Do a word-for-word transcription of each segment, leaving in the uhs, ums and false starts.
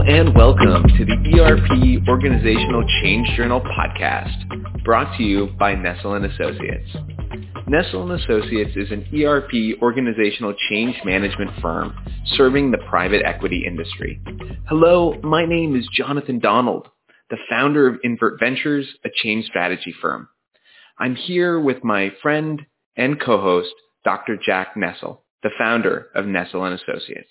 and welcome to the E R P Organizational Change Journal podcast, brought to you by Nestle and Associates. Nestle and Associates is an E R P organizational change management firm serving the private equity industry. Hello, my name is Jonathan Donald, the founder of Invert Ventures, a change strategy firm. I'm here with my friend and co-host, Doctor Jack Nestle, the founder of Nestle and Associates.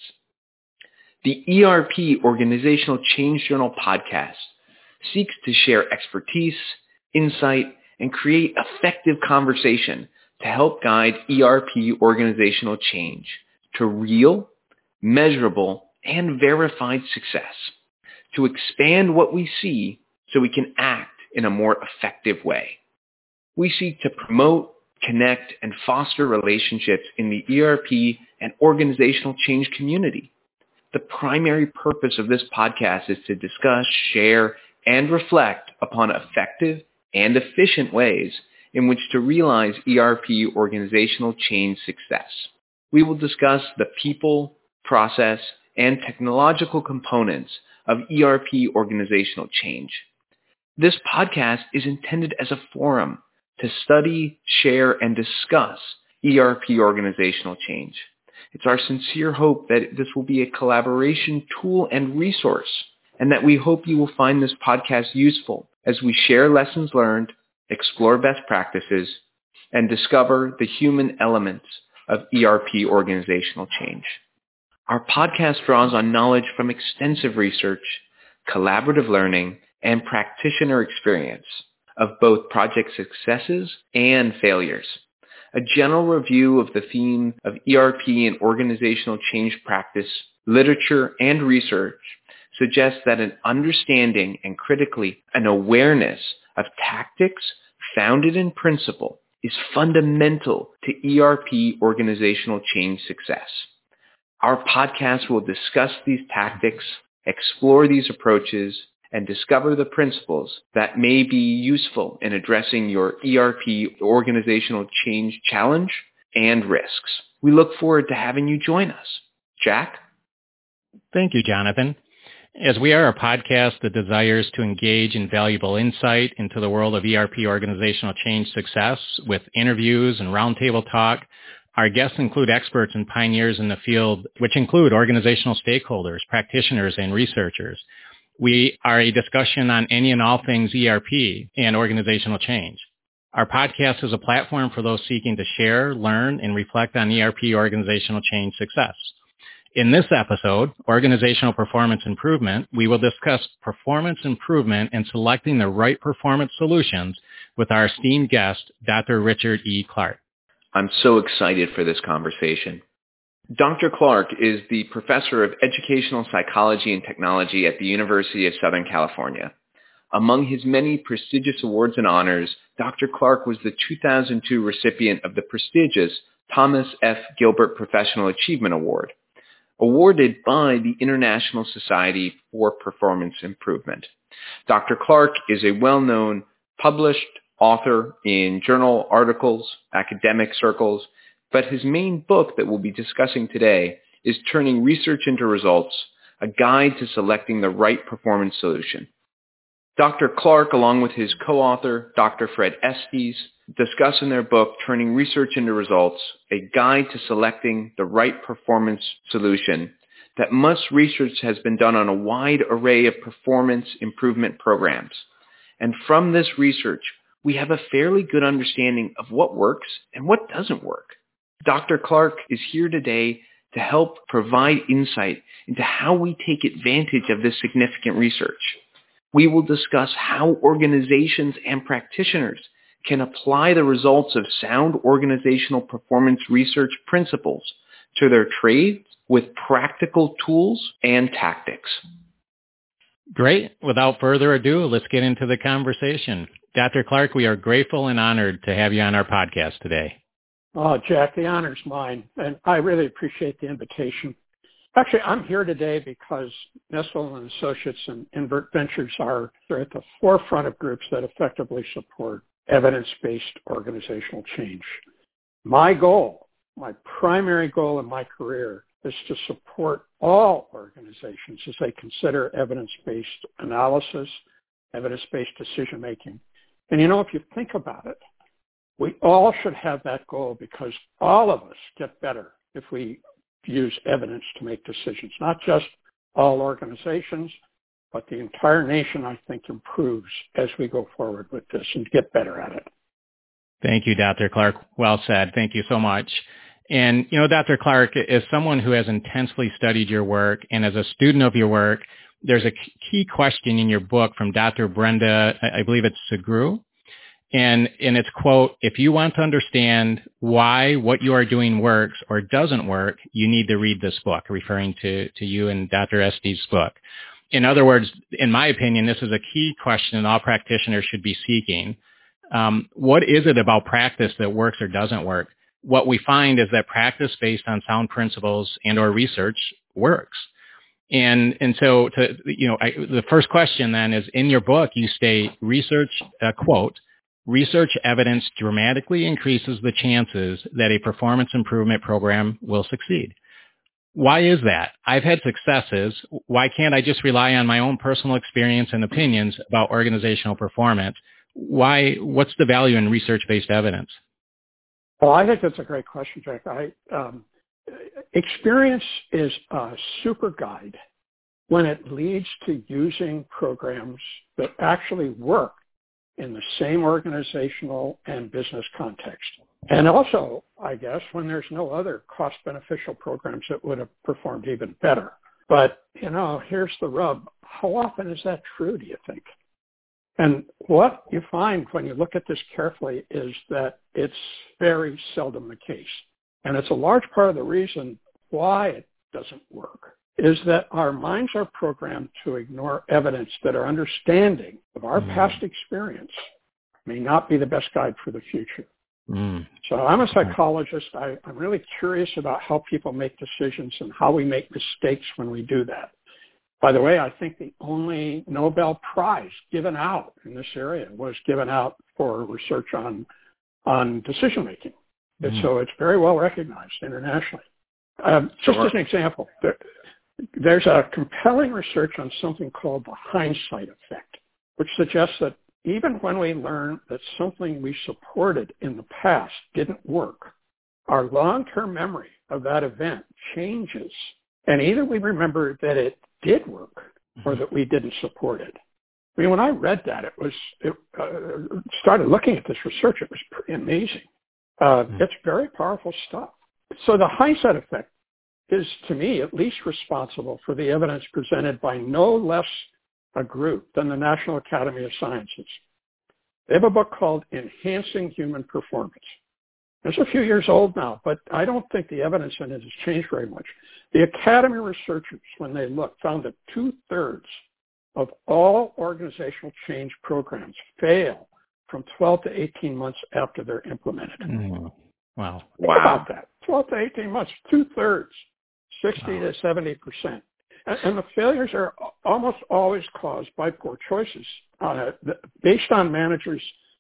The E R P Organizational Change Journal podcast seeks to share expertise, insight, and create effective conversation to help guide E R P organizational change to real, measurable, and verified success, to expand what we see so we can act in a more effective way. We seek to promote, connect, and foster relationships in the E R P and organizational change community. The primary purpose of this podcast is to discuss, share, and reflect upon effective and efficient ways in which to realize E R P organizational change success. We will discuss the people, process, and technological components of E R P organizational change. This podcast is intended as a forum to study, share, and discuss E R P organizational change. It's our sincere hope that this will be a collaboration tool and resource, and that we hope you will find this podcast useful as we share lessons learned, explore best practices, and discover the human elements of E R P organizational change. Our podcast draws on knowledge from extensive research, collaborative learning, and practitioner experience of both project successes and failures. A general review of the theme of E R P and organizational change practice, literature, and research suggests that an understanding and critically an awareness of tactics founded in principle is fundamental to E R P organizational change success. Our podcast will discuss these tactics, explore these approaches, and discover the principles that may be useful in addressing your E R P organizational change challenge and risks. We look forward to having you join us. Jack? Thank you, Jonathan. As we are a podcast that desires to engage in valuable insight into the world of E R P organizational change success with interviews and roundtable talk, our guests include experts and pioneers in the field, which include organizational stakeholders, practitioners, and researchers. We are a discussion on any and all things E R P and organizational change. Our podcast is a platform for those seeking to share, learn, and reflect on E R P organizational change success. In this episode, Organizational Performance Improvement, we will discuss performance improvement and selecting the right performance solutions with our esteemed guest, Doctor Richard E. Clark. I'm so excited for this conversation. Doctor Clark is the professor of educational psychology and technology at the University of Southern California. Among his many prestigious awards and honors, Doctor Clark was the two thousand two recipient of the prestigious Thomas F. Gilbert Professional Achievement Award, awarded by the International Society for Performance Improvement. Doctor Clark is a well-known published author in journal articles, academic circles, but his main book that we'll be discussing today is Turning Research into Results, a guide to selecting the right performance solution. Doctor Clark, along with his co-author, Doctor Fred Estes, discuss in their book Turning Research into Results, a guide to selecting the right performance solution, that much research has been done on a wide array of performance improvement programs. And from this research, we have a fairly good understanding of what works and what doesn't work. Doctor Clark is here today to help provide insight into how we take advantage of this significant research. We will discuss how organizations and practitioners can apply the results of sound organizational performance research principles to their trades with practical tools and tactics. Great. Without further ado, let's get into the conversation. Doctor Clark, we are grateful and honored to have you on our podcast today. Oh, Jack, the honor's mine, and I really appreciate the invitation. Actually, I'm here today because Nestle and Associates and Invert Ventures are they're at the forefront of groups that effectively support evidence-based organizational change. My goal, my primary goal in my career is to support all organizations as they consider evidence-based analysis, evidence-based decision-making. And you know, if you think about it, we all should have that goal because all of us get better if we use evidence to make decisions, not just all organizations, but the entire nation, I think, improves as we go forward with this and get better at it. Thank you, Doctor Clark. Well said. Thank you so much. And, you know, Doctor Clark, as someone who has intensely studied your work and as a student of your work, there's a key question in your book from Doctor Brenda, I believe it's Sugrue. And, and it's, quote, if you want to understand why what you are doing works or doesn't work, you need to read this book, referring to, to you and Doctor Estes' book. In other words, in my opinion, this is a key question that all practitioners should be seeking. Um, what is it about practice that works or doesn't work? What we find is that practice based on sound principles and or research works. And and so, to, you know, I, the first question then is, in your book, you state research, uh, quote, research evidence dramatically increases the chances that a performance improvement program will succeed. Why is that? I've had successes. Why can't I just rely on my own personal experience and opinions about organizational performance? Why? What's the value in research-based evidence? Well, I think that's a great question, Jack. I, um, experience is a super guide when it leads to using programs that actually work in the same organizational and business context. And also, I guess, when there's no other cost-beneficial programs that would have performed even better. But, you know, here's the rub. How often is that true, do you think? And what you find when you look at this carefully is that it's very seldom the case. And it's a large part of the reason why it doesn't work is that our minds are programmed to ignore evidence that our understanding of our mm. past experience may not be the best guide for the future. Mm. So I'm a psychologist. I, I'm really curious about how people make decisions and how we make mistakes when we do that. By the way, I think the only Nobel Prize given out in this area was given out for research on on decision-making. Mm. And so it's very well recognized internationally. Um, just sure. as an example, there, there's a compelling research on something called the hindsight effect, which suggests that even when we learn that something we supported in the past didn't work, our long-term memory of that event changes. And either we remember that it did work or that we didn't support it. I mean, when I read that, it was, it uh, started looking at this research, it was pretty amazing. Uh, mm. It's very powerful stuff. So the hindsight effect is, to me, at least responsible for the evidence presented by no less a group than the National Academy of Sciences. They have a book called Enhancing Human Performance. It's a few years old now, but I don't think the evidence in it has changed very much. The Academy researchers, when they looked, found that two-thirds of all organizational change programs fail from twelve to eighteen months after they're implemented. Mm. Wow. What about that? twelve to eighteen months, two-thirds, sixty wow. to seventy percent. And, and the failures are almost always caused by poor choices uh, based on managers'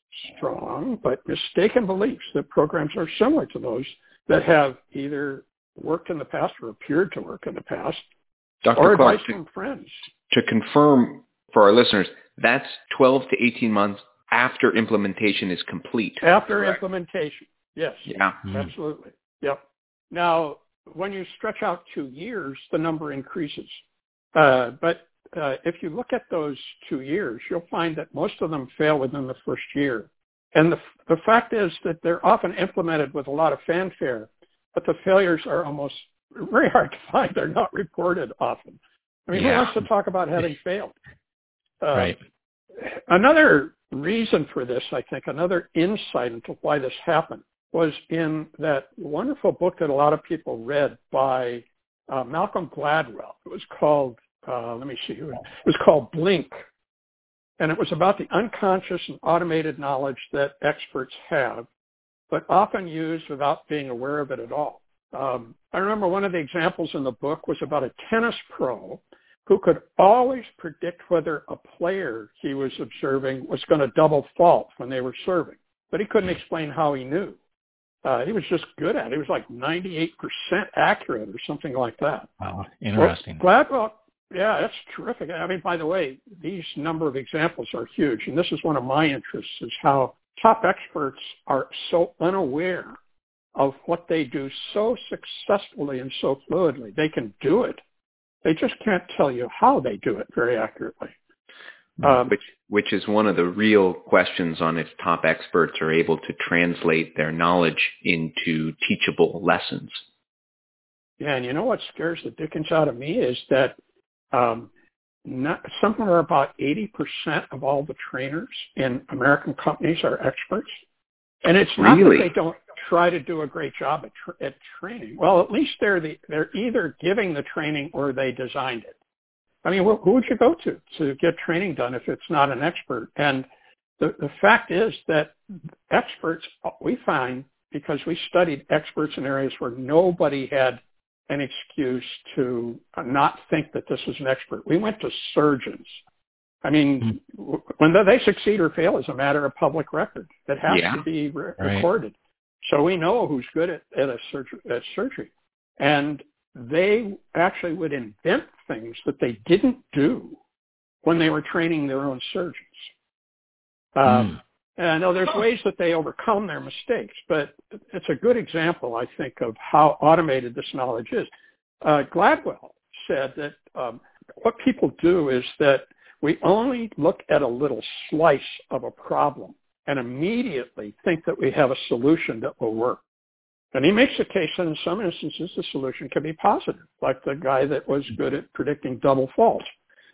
strong but mistaken beliefs that programs are similar to those that have either worked in the past or appeared to work in the past, Doctor or Clark, advice from friends. To confirm for our listeners, that's twelve to eighteen months after implementation is complete. After correct? Implementation, yes. Yeah. Absolutely. Yep. Now, when you stretch out two years, the number increases. Uh, but uh, if you look at those two years, you'll find that most of them fail within the first year. And the, the fact is that they're often implemented with a lot of fanfare, but the failures are almost very hard to find. They're not reported often. I mean, yeah. who wants to talk about having failed? Uh, right. Another reason for this, I think, another insight into why this happened was in that wonderful book that a lot of people read by uh, Malcolm Gladwell. It was called, uh, let me see, it was called Blink. And it was about the unconscious and automated knowledge that experts have, but often use without being aware of it at all. Um, I remember one of the examples in the book was about a tennis pro who could always predict whether a player he was observing was going to double fault when they were serving, but he couldn't explain how he knew. Uh, he was just good at it. He was like ninety-eight percent accurate or something like that. Wow, interesting. Well, Gladwell, yeah, that's terrific. I mean, by the way, these number of examples are huge, and this is one of my interests, is how top experts are so unaware of what they do so successfully and so fluidly. They can do it. They just can't tell you how they do it very accurately. Um, which which is one of the real questions on if top experts are able to translate their knowledge into teachable lessons. Yeah, and you know what scares the dickens out of me is that um, not, somewhere about eighty percent of all the trainers in American companies are experts. And it's not really? that they don't try to do a great job at, tra- at training. Well, at least they're the, they're either giving the training or they designed it. I mean, who would you go to to get training done if it's not an expert? And the, the fact is that experts, we find, because we studied experts in areas where nobody had an excuse to not think that this was an expert. We went to surgeons. I mean, mm-hmm. when they succeed or fail is a matter of public record. It has yeah. to be re- right. recorded. So we know who's good at, at, a surgery, at surgery. And they actually would invent things that they didn't do when they were training their own surgeons. Um, mm. And I know there's ways that they overcome their mistakes, but it's a good example, I think, of how automated this knowledge is. Uh, Gladwell said that um, what people do is that we only look at a little slice of a problem and immediately think that we have a solution that will work. And he makes the case that in some instances the solution can be positive, like the guy that was good at predicting double faults.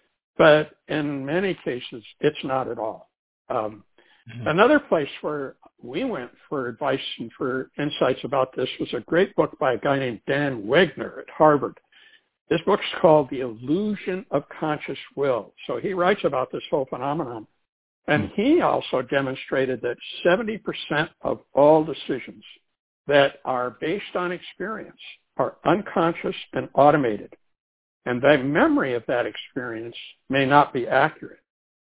But in many cases, it's not at all. Um, mm-hmm. Another place where we went for advice and for insights about this was a great book by a guy named Dan Wegner at Harvard. This book's called The Illusion of Conscious Will. So he writes about this whole phenomenon. And he also demonstrated that seventy percent of all decisions that are based on experience are unconscious and automated. And the memory of that experience may not be accurate.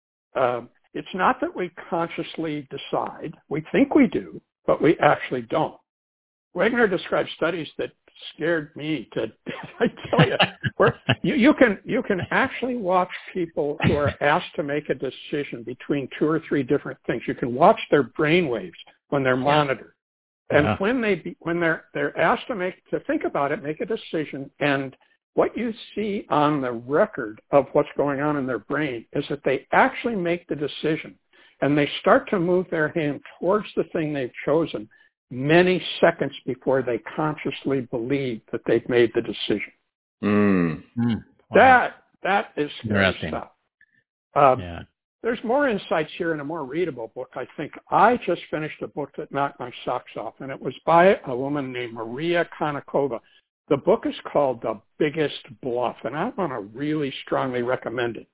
Uh, it's not that we consciously decide. We think we do, but we actually don't. Wegner describes studies that scared me to, I tell you, where you, you can you can actually watch people who are asked to make a decision between two or three different things. You can watch their brain waves when they're monitored. And uh-huh. when they be, when they're they're asked to make to think about it, make a decision, and what you see on the record of what's going on in their brain is that they actually make the decision, and they start to move their hand towards the thing they've chosen many seconds before they consciously believe that they've made the decision. Mm. Mm. Wow. That that is scary stuff. Um, yeah. There's more insights here in a more readable book, I think. I just finished a book that knocked my socks off, and it was by a woman named Maria Konnikova. The book is called The Biggest Bluff, and I want to really strongly recommend it.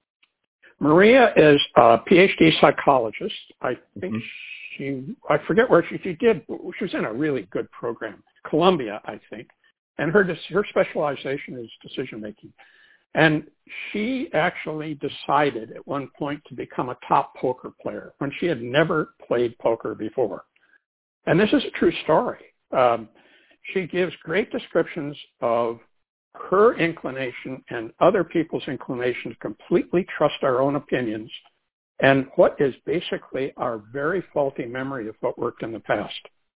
Maria is a P H D psychologist. I think mm-hmm. she, I forget where she, she did, she was in a really good program, Columbia, I think, and her, her specialization is decision-making. And she actually decided at one point to become a top poker player when she had never played poker before. And this is a true story. Um, she gives great descriptions of her inclination and other people's inclination to completely trust our own opinions and what is basically our very faulty memory of what worked in the past.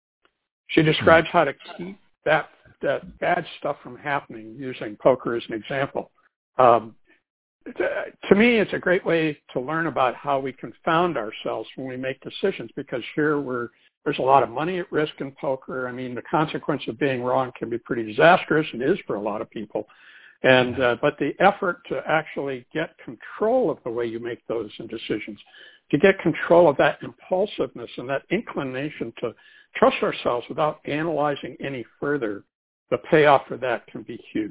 She describes how to keep that, that bad stuff from happening using poker as an example. Um, to me, it's a great way to learn about how we confound ourselves when we make decisions, because here we're, there's a lot of money at risk in poker. I mean, the consequence of being wrong can be pretty disastrous. It is for a lot of people. And uh, but the effort to actually get control of the way you make those decisions, to get control of that impulsiveness and that inclination to trust ourselves without analyzing any further, the payoff for that can be huge.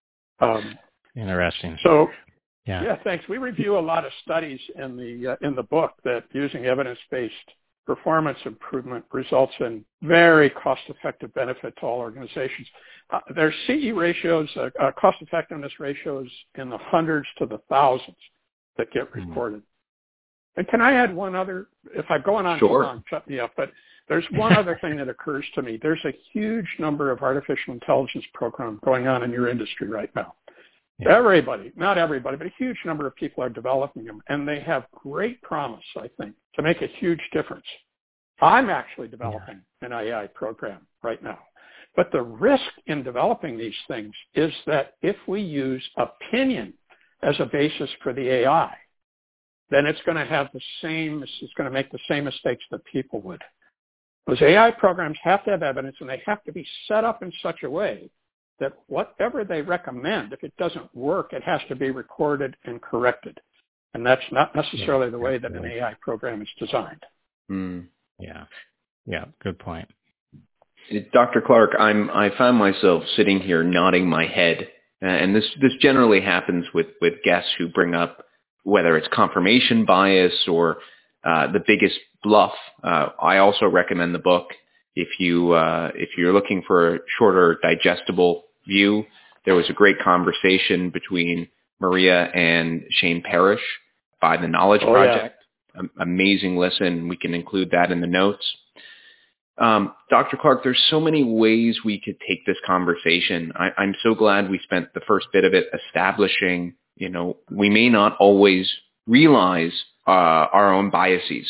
Um, Interesting. So, yeah. yeah, thanks. We review a lot of studies in the uh, in the book that using evidence-based performance improvement results in very cost-effective benefit to all organizations. Uh, there's C E ratios, uh, uh, cost-effectiveness ratios in the hundreds to the thousands that get reported. Mm. And can I add one other? If I'm going on sure. too long, shut me up. But There's one other thing that occurs to me. There's a huge number of artificial intelligence programs going on in your industry right now. Yeah. Everybody, not everybody, but a huge number of people are developing them, and they have great promise, I think, to make a huge difference. I'm actually developing yeah. an A I program right now. But the risk in developing these things is that if we use opinion as a basis for the A I, then it's going to have the same, it's going to make the same mistakes that people would. Those A I programs have to have evidence, and they have to be set up in such a way that whatever they recommend, if it doesn't work, it has to be recorded and corrected. And that's not necessarily yeah, the way that an A I program is designed. Mm. Yeah. Yeah. Good point. Doctor Clark, I'm, I found myself sitting here nodding my head. Uh, and this, this generally happens with, with guests who bring up whether it's confirmation bias or uh, the biggest bluff. Uh, I also recommend the book. If you, uh, if you're looking for a shorter, digestible view, there was a great conversation between Maria and Shane Parrish by the Knowledge oh, Project. Yeah. Um, amazing listen. We can include that in the notes. Um, Doctor Clark, there's so many ways we could take this conversation. I, I'm so glad we spent the first bit of it establishing, you know, we may not always realize uh, our own biases.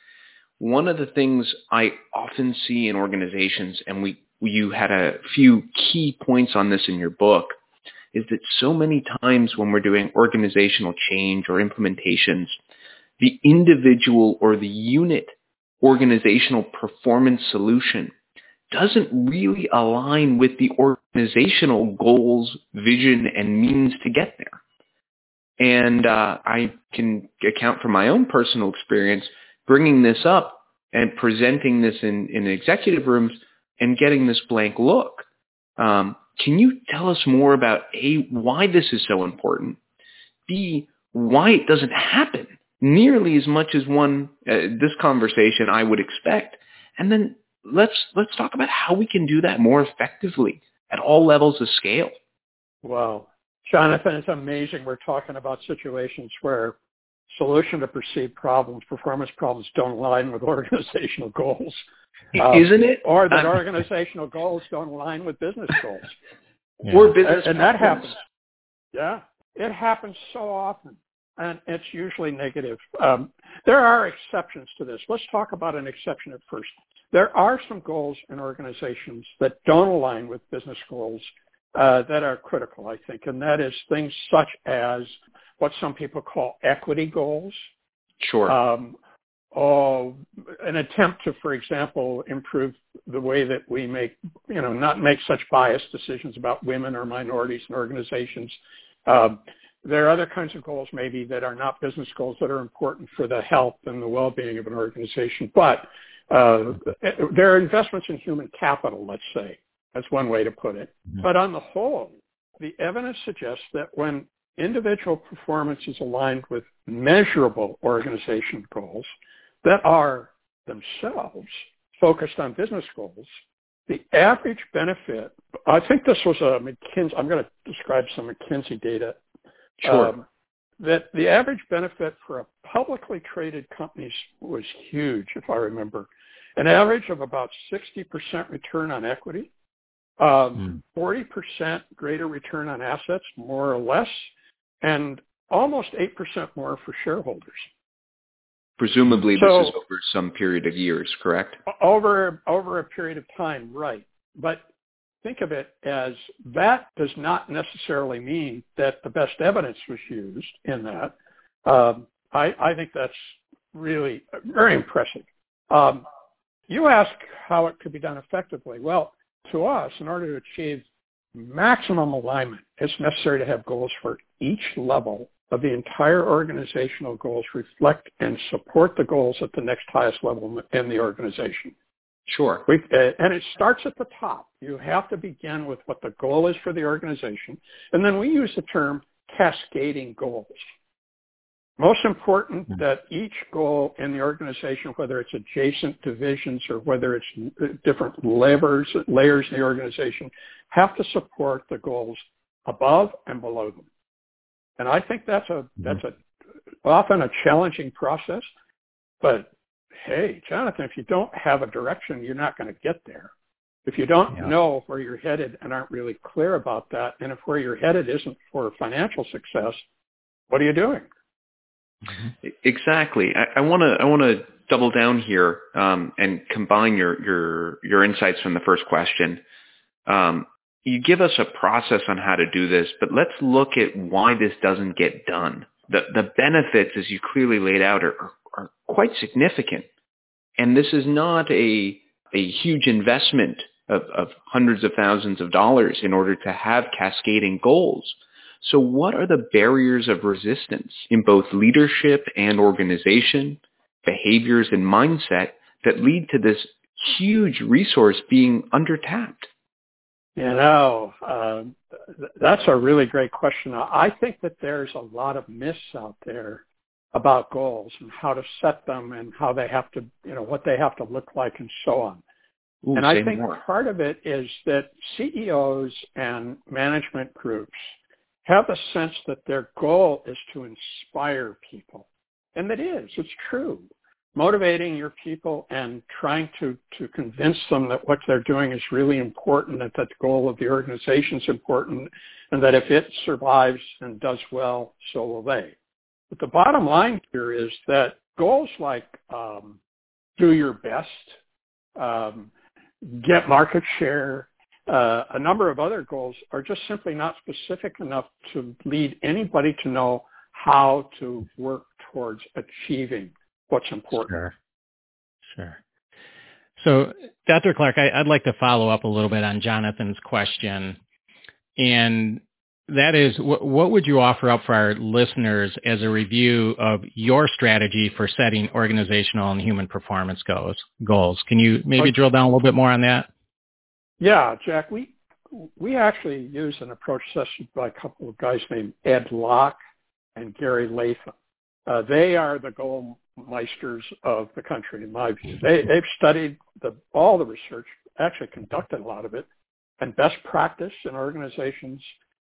One of the things I often see in organizations, and we you had a few key points on this in your book, is that so many times when we're doing organizational change or implementations, the individual or the unit organizational performance solution doesn't really align with the organizational goals, vision, and means to get there. And uh, I can account for my own personal experience bringing this up and presenting this in, in executive rooms and getting this blank look. Um, can you tell us more about A, why this is so important, B, why it doesn't happen nearly as much as one uh, this conversation I would expect, and then let's let's talk about how we can do that more effectively at all levels of scale. Wow, Jonathan, it's amazing. We're talking about situations where solution to perceived problems, performance problems, don't align with organizational goals, um, isn't it? Or that um, organizational goals don't align with business goals, yeah. or business, and, and that happens. Yeah, it happens so often. And it's usually negative. Um, there are exceptions to this. Let's talk about an exception at first. There are some goals in organizations that don't align with business goals uh, that are critical, I think, and that is things such as what some people call equity goals. Sure. Um, oh, an attempt to, for example, improve the way that we make, you know, not make such biased decisions about women or minorities in organizations. Um, There are other kinds of goals maybe that are not business goals that are important for the health and the well-being of an organization. But uh, there are investments in human capital, let's say. That's one way to put it. Mm-hmm. But on the whole, the evidence suggests that when individual performance is aligned with measurable organization goals that are themselves focused on business goals, the average benefit, I think this was a McKinsey, I'm going to describe some McKinsey data. Sure. Um, that the average benefit for a publicly traded companies was huge, if I remember. An average of about sixty percent return on equity, um, mm. forty percent greater return on assets, more or less, and almost eight percent more for shareholders. Presumably so, this is over some period of years, correct? Over, over a period of time, right. But think of it as that does not necessarily mean that the best evidence was used in that. Um, I, I think that's really very impressive. Um, you ask how it could be done effectively. Well, to us, in order to achieve maximum alignment, it's necessary to have goals for each level of the entire organizational goals reflect and support the goals at the next highest level in the organization. Sure. We, uh, and it starts at the top. You have to begin with what the goal is for the organization. And then we use the term cascading goals. Most important mm-hmm. that each goal in the organization, whether it's adjacent divisions or whether it's different layers, layers in the organization, have to support the goals above and below them. And I think that's a, mm-hmm. that's a, often a challenging process, but hey, Jonathan, if you don't have a direction, you're not going to get there. If you don't yeah. know where you're headed and aren't really clear about that, and if where you're headed isn't for financial success, what are you doing? Exactly. I want to I want to double down here um, and combine your your your insights from the first question. Um, you give us a process on how to do this, but let's look at why this doesn't get done. The the benefits, as you clearly laid out, are, are quite significant, and this is not a a huge investment of, of hundreds of thousands of dollars in order to have cascading goals. So what are the barriers of resistance in both leadership and organization, behaviors and mindset that lead to this huge resource being undertapped? You know, uh, th- that's a really great question. I think that there's a lot of myths out there about goals and how to set them and how they have to, you know, what they have to look like and so on. Ooh, and I think more. part of it is that C E Os and management groups have a sense that their goal is to inspire people. And it is. It's true. Motivating your people and trying to, to convince them that what they're doing is really important, that the goal of the organization is important, and that if it survives and does well, so will they. But the bottom line here is that goals like um, do your best, um, get market share, uh, a number of other goals are just simply not specific enough to lead anybody to know how to work towards achieving what's important. Sure. Sure. So, Doctor Clark, I, I'd like to follow up a little bit on Jonathan's question. And that is, what, what would you offer up for our listeners as a review of your strategy for setting organizational and human performance goals? goals? Can you maybe okay. drill down a little bit more on that? Yeah, Jack, we we actually use an approach session by a couple of guys named Ed Locke and Gary Latham. Uh, they are the goal meisters of the country, in my view. They, they've studied the, all the research, actually conducted a lot of it, and best practice in organizations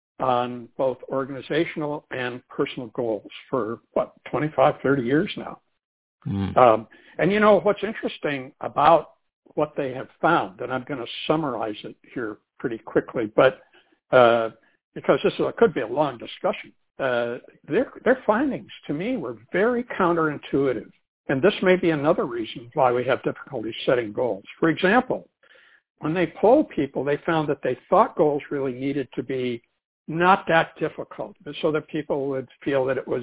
on both organizational and personal goals for, what, twenty-five, thirty years now. Mm. Um, and, you know, what's interesting about what they have found, and I'm going to summarize it here pretty quickly, but uh, because this is, could be a long discussion, uh, their, their findings to me were very counterintuitive. And this may be another reason why we have difficulty setting goals. For example, when they polled people, they found that they thought goals really needed to be not that difficult, so that people would feel that it was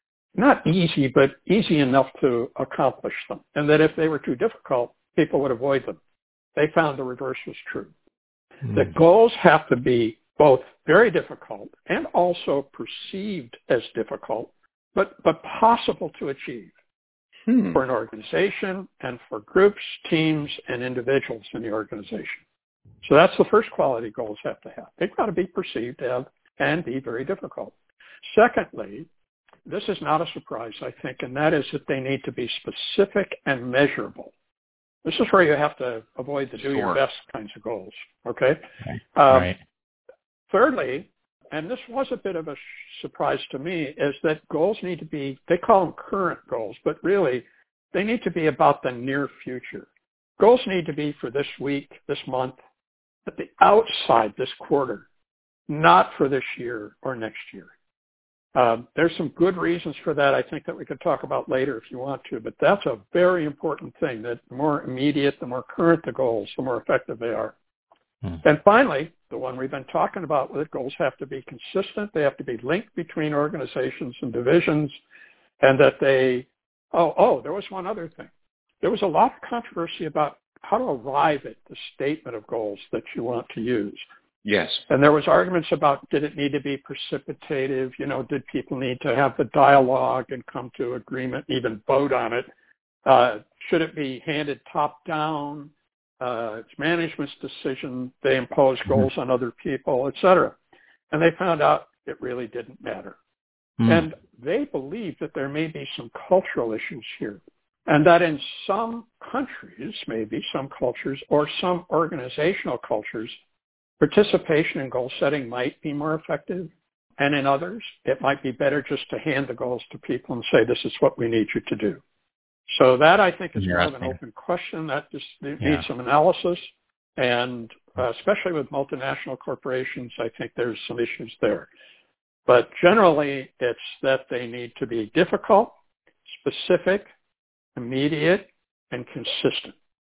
not easy, but easy enough to accomplish them. And that if they were too difficult, people would avoid them. They found the reverse was true. Mm. The goals have to be both very difficult and also perceived as difficult, but, but possible to achieve hmm. for an organization and for groups, teams, and individuals in the organization. So that's the first quality goals have to have. They've got to be perceived to have and be very difficult. Secondly, this is not a surprise, I think, and that is that they need to be specific and measurable. This is where you have to avoid the do sure. your best kinds of goals, okay? okay. Um, right. Thirdly, and this was a bit of a surprise to me, is that goals need to be, they call them current goals, but really they need to be about the near future. Goals need to be for this week, this month, at the outside this quarter, not for this year or next year. Um, there's some good reasons for that I think that we could talk about later if you want to, but that's a very important thing, that the more immediate, the more current the goals, the more effective they are. Hmm. And finally, the one we've been talking about, with goals have to be consistent. They have to be linked between organizations and divisions, and that they, oh, oh, there was one other thing. There was a lot of controversy about how to arrive at the statement of goals that you want to use. Yes. And there was arguments about, did it need to be precipitative? You know, did people need to have the dialogue and come to agreement, even vote on it? Uh, should it be handed top down? Uh, it's management's decision. They impose goals mm-hmm. on other people, et cetera. And they found out it really didn't matter. Mm. And they believe that there may be some cultural issues here. And that in some countries, maybe some cultures or some organizational cultures, participation in goal setting might be more effective. And in others, it might be better just to hand the goals to people and say, this is what we need you to do. So that, I think, is more of an open question that just needs yeah. some analysis. And uh, especially with multinational corporations, I think there's some issues there. But generally, it's that they need to be difficult, specific, immediate, and consistent.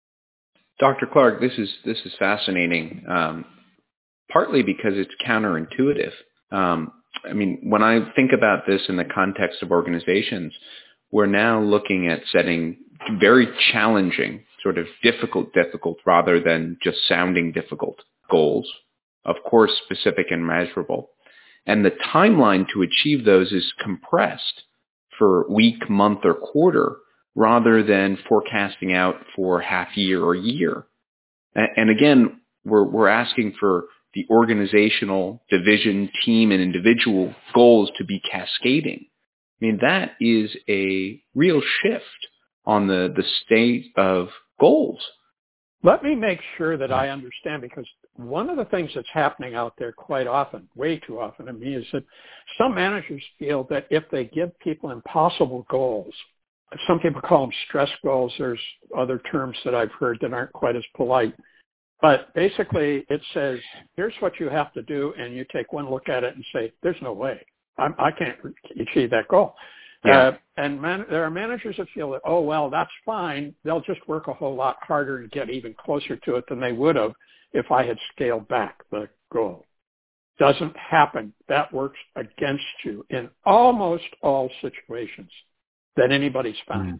Doctor Clark, this is this is fascinating, um, partly because it's counterintuitive. Um, I mean, when I think about this in the context of organizations, we're now looking at setting very challenging, sort of difficult, difficult, rather than just sounding difficult goals, of course, specific and measurable. And the timeline to achieve those is compressed for week, month, or quarter, rather than forecasting out for half year or year. And again, we're, we're asking for the organizational, division, team, and individual goals to be cascading. I mean, that is a real shift on the, the state of goals. Let me make sure that I understand, because one of the things that's happening out there quite often, way too often to me, is that some managers feel that if they give people impossible goals, some people call them stress goals. There's other terms that I've heard that aren't quite as polite. But basically it says, here's what you have to do, and you take one look at it and say, there's no way. I'm, I can't achieve that goal. Yeah. Uh, and man, there are managers that feel that, oh, well, that's fine. They'll just work a whole lot harder and get even closer to it than they would have if I had scaled back the goal. Doesn't happen. That works against you in almost all situations that anybody's found.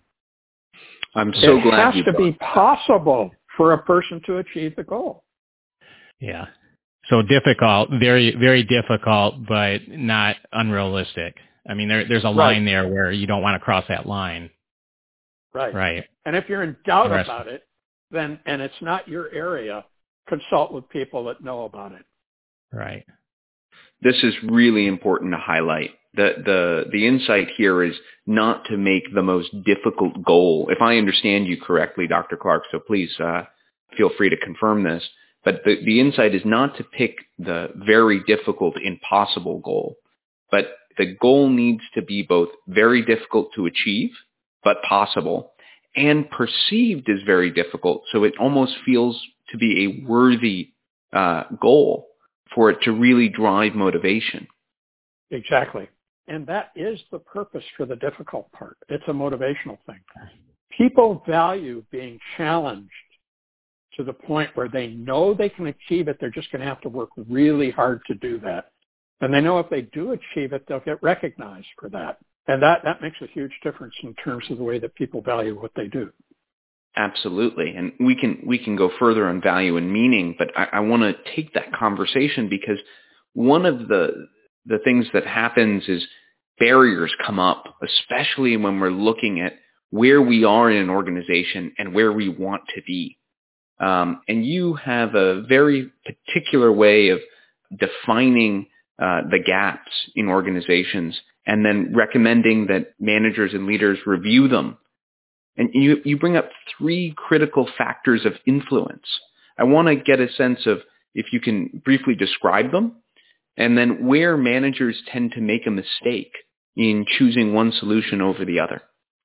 I'm so it glad you It has to be possible for a person to achieve the goal. Yeah. So difficult, very, very difficult, but not unrealistic. I mean, there, there's a line right. there where you don't want to cross that line. Right. Right. And if you're in doubt about it, then, and it's not your area, consult with people that know about it. Right. This is really important to highlight. The, the, the insight here is not to make the most difficult goal. If I understand you correctly, Doctor Clark, so please uh, feel free to confirm this. But the, the insight is not to pick the very difficult, impossible goal, but the goal needs to be both very difficult to achieve, but possible, and perceived as very difficult. So it almost feels to be a worthy uh, goal for it to really drive motivation. Exactly. And that is the purpose for the difficult part. It's a motivational thing. People value being challenged to the point where they know they can achieve it. They're just going to have to work really hard to do that. And they know if they do achieve it, they'll get recognized for that. And that, that makes a huge difference in terms of the way that people value what they do. Absolutely. And we can we can go further on value and meaning, but I, I want to take that conversation because one of the the things that happens is barriers come up, especially when we're looking at where we are in an organization and where we want to be. Um, and you have a very particular way of defining uh, the gaps in organizations and then recommending that managers and leaders review them. And you, you bring up three critical factors of influence. I want to get a sense of if you can briefly describe them, and then where managers tend to make a mistake in choosing one solution over the other.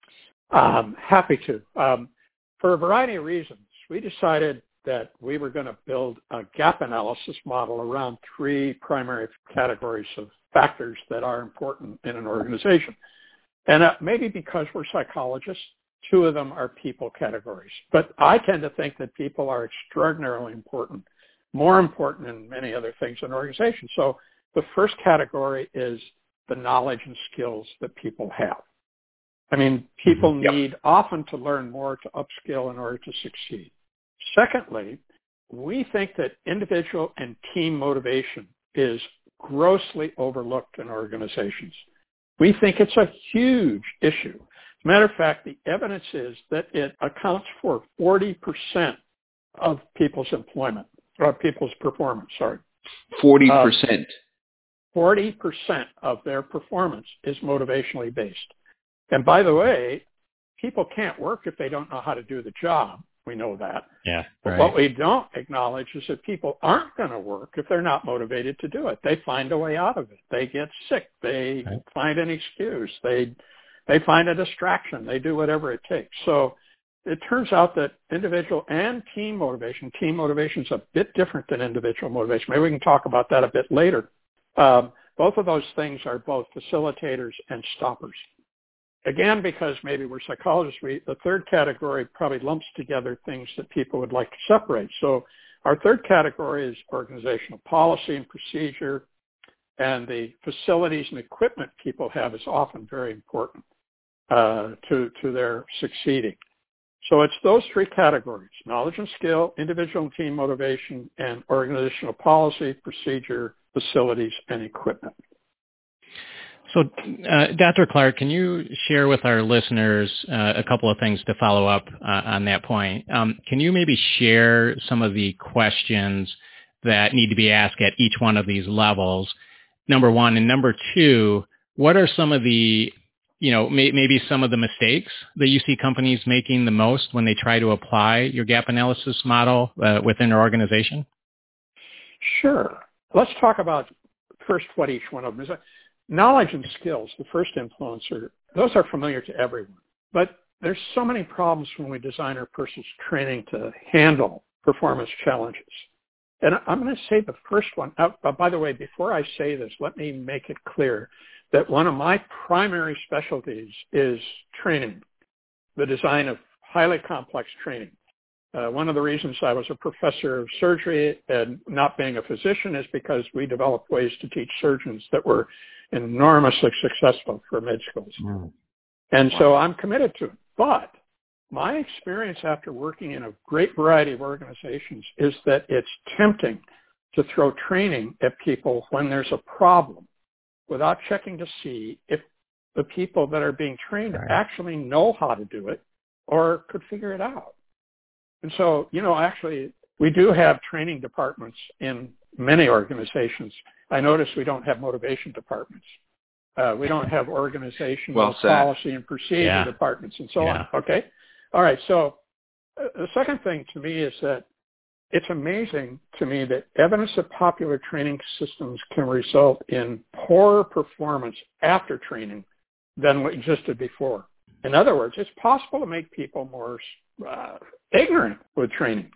Um, happy to. Um, for a variety of reasons, we decided that we were going to build a gap analysis model around three primary categories of factors that are important in an organization. And uh, maybe because we're psychologists, two of them are people categories. But I tend to think that people are extraordinarily important, more important than many other things in an organization. So the first category is the knowledge and skills that people have. I mean, people mm-hmm. need yep. often to learn more to upskill in order to succeed. Secondly, we think that individual and team motivation is grossly overlooked in organizations. We think it's a huge issue. As a matter of fact, the evidence is that it accounts for forty percent of people's employment, or people's performance, sorry. forty percent. Uh, forty percent of their performance is motivationally based. And by the way, people can't work if they don't know how to do the job. We know that. Yeah. But right. what we don't acknowledge is that people aren't going to work if they're not motivated to do it. They find a way out of it. They get sick. They right. find an excuse. They They find a distraction. They do whatever it takes. So it turns out that individual and team motivation, team motivation is a bit different than individual motivation. Maybe we can talk about that a bit later. Um, both of those things are both facilitators and stoppers. Again, because maybe we're psychologists, we, the third category probably lumps together things that people would like to separate. So our third category is organizational policy and procedure, and the facilities and equipment people have is often very important uh, to, to their succeeding. So it's those three categories: knowledge and skill, individual and team motivation, and organizational policy, procedure, facilities, and equipment. So, uh, Doctor Clark, can you share with our listeners uh, a couple of things to follow up uh, on that point? Um, can you maybe share some of the questions that need to be asked at each one of these levels, number one? And number two, what are some of the, you know, may, maybe some of the mistakes that you see companies making the most when they try to apply your gap analysis model uh, within their organization? Sure. Let's talk about first what each one of them is. Knowledge and skills, the first influencer, those are familiar to everyone. But there's so many problems when we design our person's training to handle performance challenges. And I'm going to say the first one. Uh, by the way, before I say this, let me make it clear that one of my primary specialties is training, the design of highly complex training. Uh, one of the reasons I was a professor of surgery and not being a physician is because we developed ways to teach surgeons that were enormously successful for med schools. Mm. And so I'm committed to it. But my experience after working in a great variety of organizations is that it's tempting to throw training at people when there's a problem without checking to see if the people that are being trained right. actually know how to do it or could figure it out. And so, you know, actually, we do have training departments in many organizations. I notice we don't have motivation departments. Uh, we don't have organizational well policy and procedure yeah. departments and so yeah. on. Okay? All right. So uh, the second thing to me is that it's amazing to me that evidence of popular training systems can result in poorer performance after training than what existed before. In other words, it's possible to make people more uh, ignorant with training.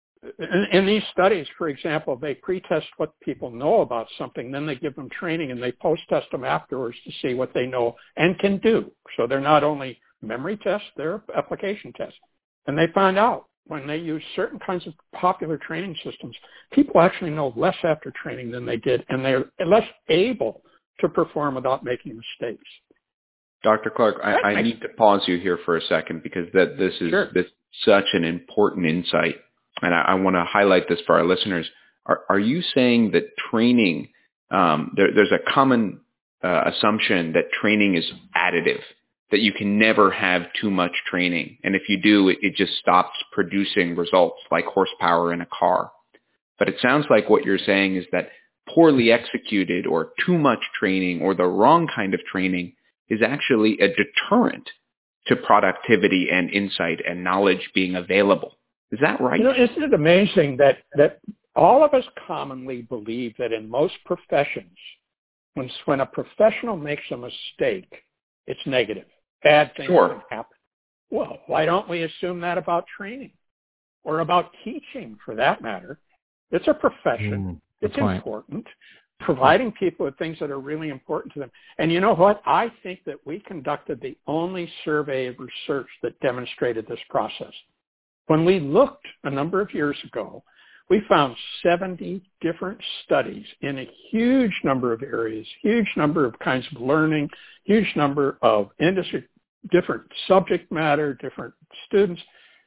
In, in these studies, for example, they pre-test what people know about something, then they give them training, and they post-test them afterwards to see what they know and can do. So they're not only memory tests, they're application tests. And they find out when they use certain kinds of popular training systems, people actually know less after training than they did, and they're less able to perform without making mistakes. Doctor Clark, I, I need to pause you here for a second because that this is sure. this such an important insight, and I, I want to highlight this for our listeners. Are, are you saying that training, um, there, there's a common uh, assumption that training is additive, that you can never have too much training, and if you do, it, it just stops producing results like horsepower in a car. But it sounds like what you're saying is that poorly executed or too much training or the wrong kind of training is actually a deterrent to productivity and insight and knowledge being available. Is that right? You know, isn't it amazing that, that all of us commonly believe that in most professions, when, when a professional makes a mistake, it's negative. Bad things sure. can happen. Well, why don't we assume that about training or about teaching, for that matter? It's a profession. Mm, it's point. important. Providing people with things that are really important to them. And you know what? I think that we conducted the only survey of research that demonstrated this process. When we looked a number of years ago, we found seventy different studies in a huge number of areas, huge number of kinds of learning, huge number of industry, different subject matter, different students,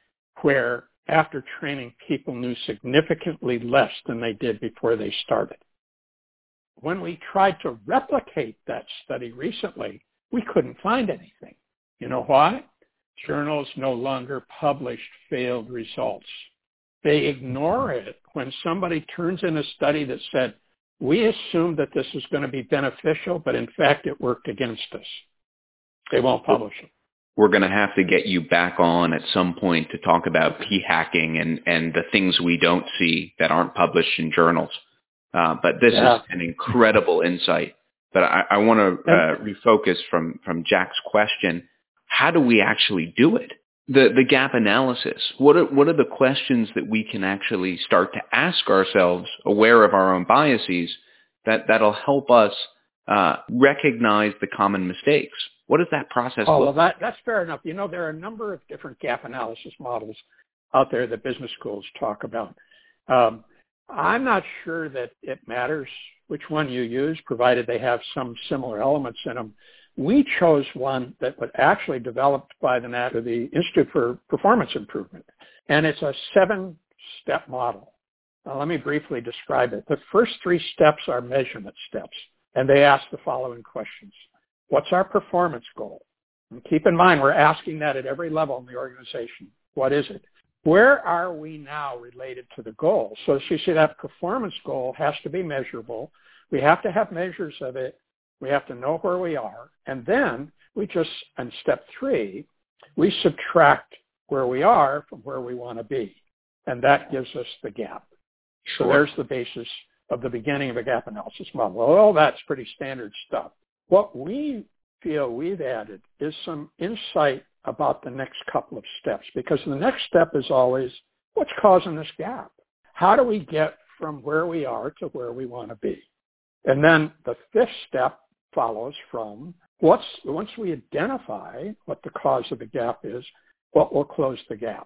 where after training, people knew significantly less than they did before they started. When we tried to replicate that study recently, we couldn't find anything. You know why? Journals no longer published failed results. They ignore it when somebody turns in a study that said, we assumed that this was going to be beneficial, but in fact it worked against us. They won't publish it. We're going to have to get you back on at some point to talk about p-hacking and, and the things we don't see that aren't published in journals. Uh, but this yeah. is an incredible insight. But I, I want to uh, refocus from, from Jack's question. How do we actually do it? The the gap analysis. What are, what are the questions that we can actually start to ask ourselves, aware of our own biases, that, that'll help us uh, recognize the common mistakes? What does that process oh, look well, that, that's fair enough. You know, there are a number of different gap analysis models out there that business schools talk about. Um, I'm not sure that it matters which one you use, provided they have some similar elements in them. We chose one that was actually developed by the, the Institute for Performance Improvement, and it's a seven-step model. Now, let me briefly describe it. The first three steps are measurement steps, and they ask the following questions. What's our performance goal? And keep in mind, we're asking that at every level in the organization. What is it? Where are we now related to the goal? So as you see, that performance goal has to be measurable. We have to have measures of it. We have to know where we are. And then we just, in step three, we subtract where we are from where we want to be. And that gives us the gap. Sure. So there's the basis of the beginning of a gap analysis model. Well, that's pretty standard stuff. What we feel we've added is some insight about the next couple of steps, because the next step is always, what's causing this gap? How do we get from where we are to where we want to be? And then the fifth step follows from, what's once we identify what the cause of the gap is, what will close the gap?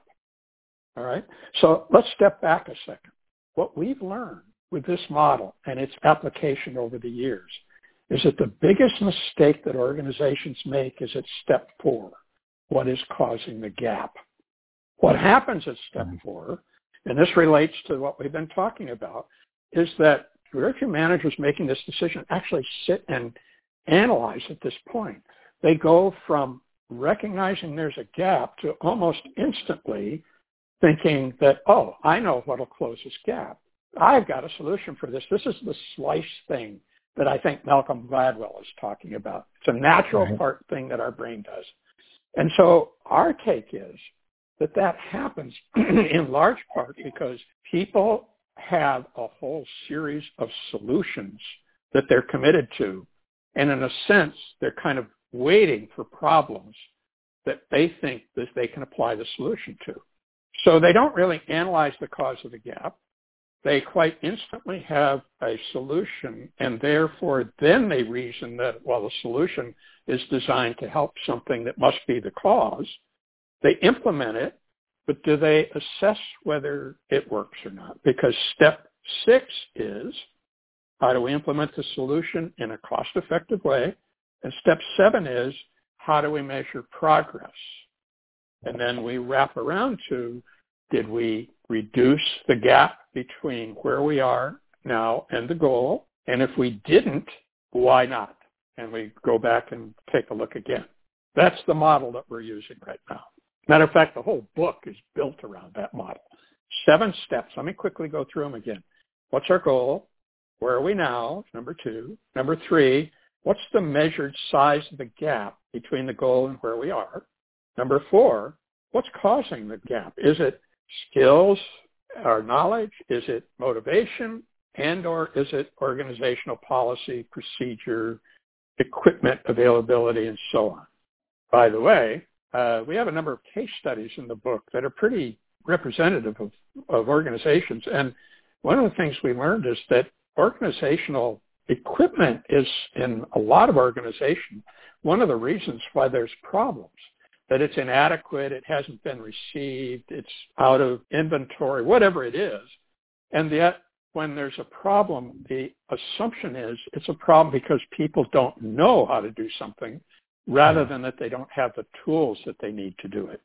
All right? So let's step back a second. What we've learned with this model and its application over the years is that the biggest mistake that organizations make is at step four. What is causing the gap? What happens at step four, and this relates to what we've been talking about, is that very few managers making this decision actually sit and analyze at this point. They go from recognizing there's a gap to almost instantly thinking that, oh, I know what'll close this gap. I've got a solution for this. This is the slice thing that I think Malcolm Gladwell is talking about. It's a natural right. part thing that our brain does. And so our take is that that happens in large part because people have a whole series of solutions that they're committed to. And in a sense, they're kind of waiting for problems that they think that they can apply the solution to. So they don't really analyze the cause of the gap. They quite instantly have a solution, and therefore then they reason that, well, the solution is designed to help something that must be the cause. They implement it, but do they assess whether it works or not? Because step six is, how do we implement the solution in a cost-effective way? And step seven is, how do we measure progress? And then we wrap around to, did we reduce the gap between where we are now and the goal? And if we didn't, why not? And we go back and take a look again. That's the model that we're using right now. Matter of fact, the whole book is built around that model. Seven steps. Let me quickly go through them again. What's our goal? Where are we now? Number two. Number three, what's the measured size of the gap between the goal and where we are? Number four, what's causing the gap? Is it skills or knowledge? Is it motivation? And or is it organizational policy, procedure, equipment availability, and so on? By the way, uh, we have a number of case studies in the book that are pretty representative of, of organizations. And one of the things we learned is that organizational equipment is, in a lot of organizations, one of the reasons why there's problems. That it's inadequate, it hasn't been received, it's out of inventory, whatever it is. And yet, when there's a problem, the assumption is it's a problem because people don't know how to do something rather than that they don't have the tools that they need to do it.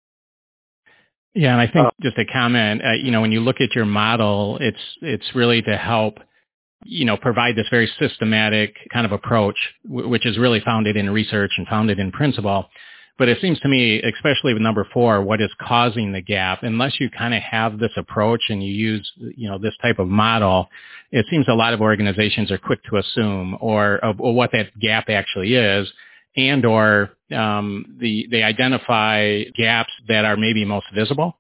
Yeah, and I think uh, just a comment, uh, you know, when you look at your model, it's it's really to help, you know, provide this very systematic kind of approach, w- which is really founded in research and founded in principle. But it seems to me, especially with number four, what is causing the gap, unless you kind of have this approach and you use, you know, this type of model, it seems a lot of organizations are quick to assume or, or what that gap actually is, and or um, the they identify gaps that are maybe most visible.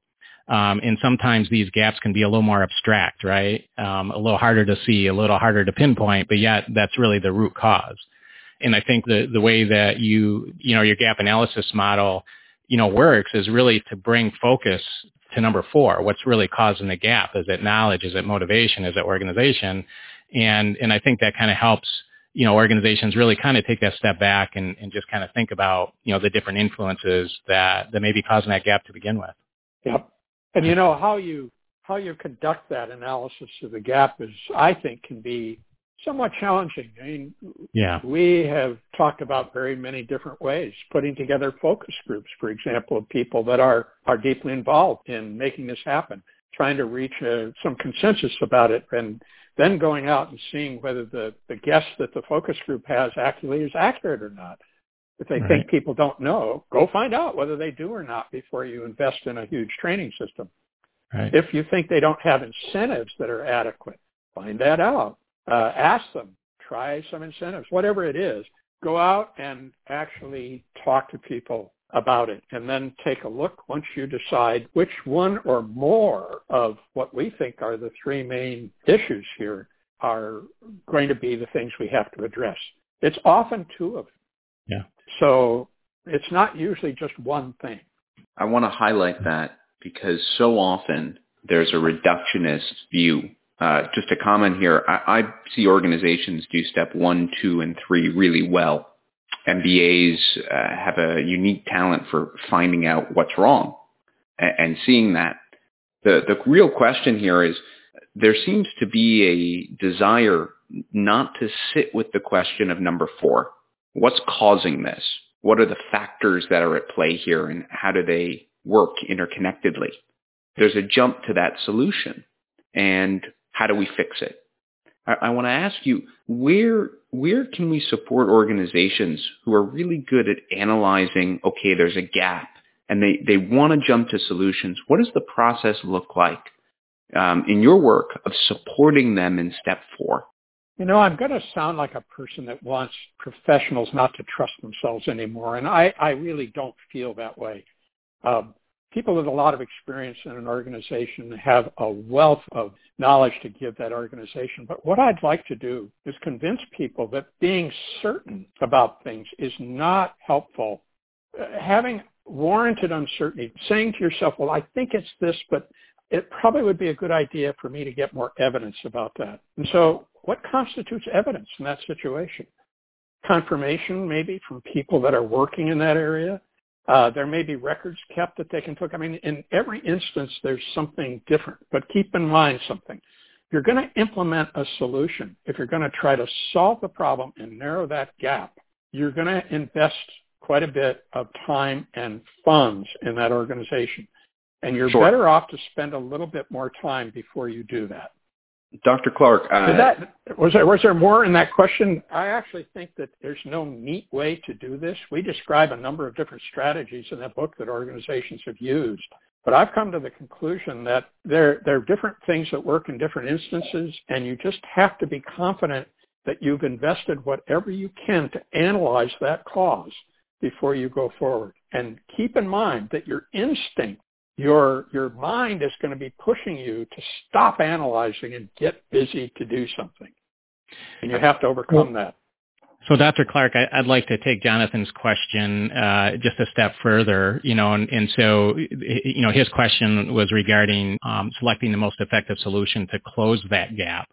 Um, and sometimes these gaps can be a little more abstract, right? Um, a little harder to see, a little harder to pinpoint, but yet that's really the root cause. And I think the, the way that you, you know, your gap analysis model, you know, works is really to bring focus to number four. What's really causing the gap? Is it knowledge? Is it motivation? Is it organization? And, and I think that kind of helps, you know, organizations really kind of take that step back and, and just kind of think about, you know, the different influences that, that may be causing that gap to begin with. Yep. And you know, how you, how you conduct that analysis of the gap is, I think, can be somewhat challenging. I mean, yeah. we have talked about very many different ways, putting together focus groups, for example, of people that are, are deeply involved in making this happen, trying to reach a, some consensus about it, and then going out and seeing whether the, the guess that the focus group has actually is accurate or not. If they right. think people don't know, go find out whether they do or not before you invest in a huge training system. Right. If you think they don't have incentives that are adequate, find that out. Uh, ask them, try some incentives, whatever it is. Go out and actually talk to people about it, and then take a look once you decide which one or more of what we think are the three main issues here are going to be the things we have to address. It's often two of them. Yeah. So it's not usually just one thing. I want to highlight that because so often there's a reductionist view. Uh, just a comment here, I, I see organizations do step one, two, and three really well. M B As uh, have a unique talent for finding out what's wrong and, and seeing that. The, the real question here is there seems to be a desire not to sit with the question of number four. What's causing this? What are the factors that are at play here, and how do they work interconnectedly? There's a jump to that solution, and how do we fix it? I, I want to ask you, where where can we support organizations who are really good at analyzing, okay, there's a gap, and they, they want to jump to solutions? What does the process look like um, in your work of supporting them in step four? You know, I'm going to sound like a person that wants professionals not to trust themselves anymore, and I, I really don't feel that way. Um, people with a lot of experience in an organization have a wealth of knowledge to give that organization. But what I'd like to do is convince people that being certain about things is not helpful. Uh, having warranted uncertainty, saying to yourself, well, I think it's this, but it probably would be a good idea for me to get more evidence about that. And so what constitutes evidence in that situation? Confirmation, maybe, from people that are working in that area. Uh, there may be records kept that they can look. I mean, in every instance, there's something different. But keep in mind something. If you're going to implement a solution, if you're going to try to solve the problem and narrow that gap, you're going to invest quite a bit of time and funds in that organization. And you're Sure. better off to spend a little bit more time before you do that. Doctor Clark. Uh, Did that, was, there, was there more in that question? I actually think that there's no neat way to do this. We describe a number of different strategies in that book that organizations have used. But I've come to the conclusion that there, there are different things that work in different instances, and you just have to be confident that you've invested whatever you can to analyze that cause before you go forward. And keep in mind that your instinct, Your your mind is going to be pushing you to stop analyzing and get busy to do something. And you have to overcome that. So Doctor Clark, I, I'd like to take Jonathan's question uh, just a step further, you know, and, and so, you know, his question was regarding um, selecting the most effective solution to close that gap.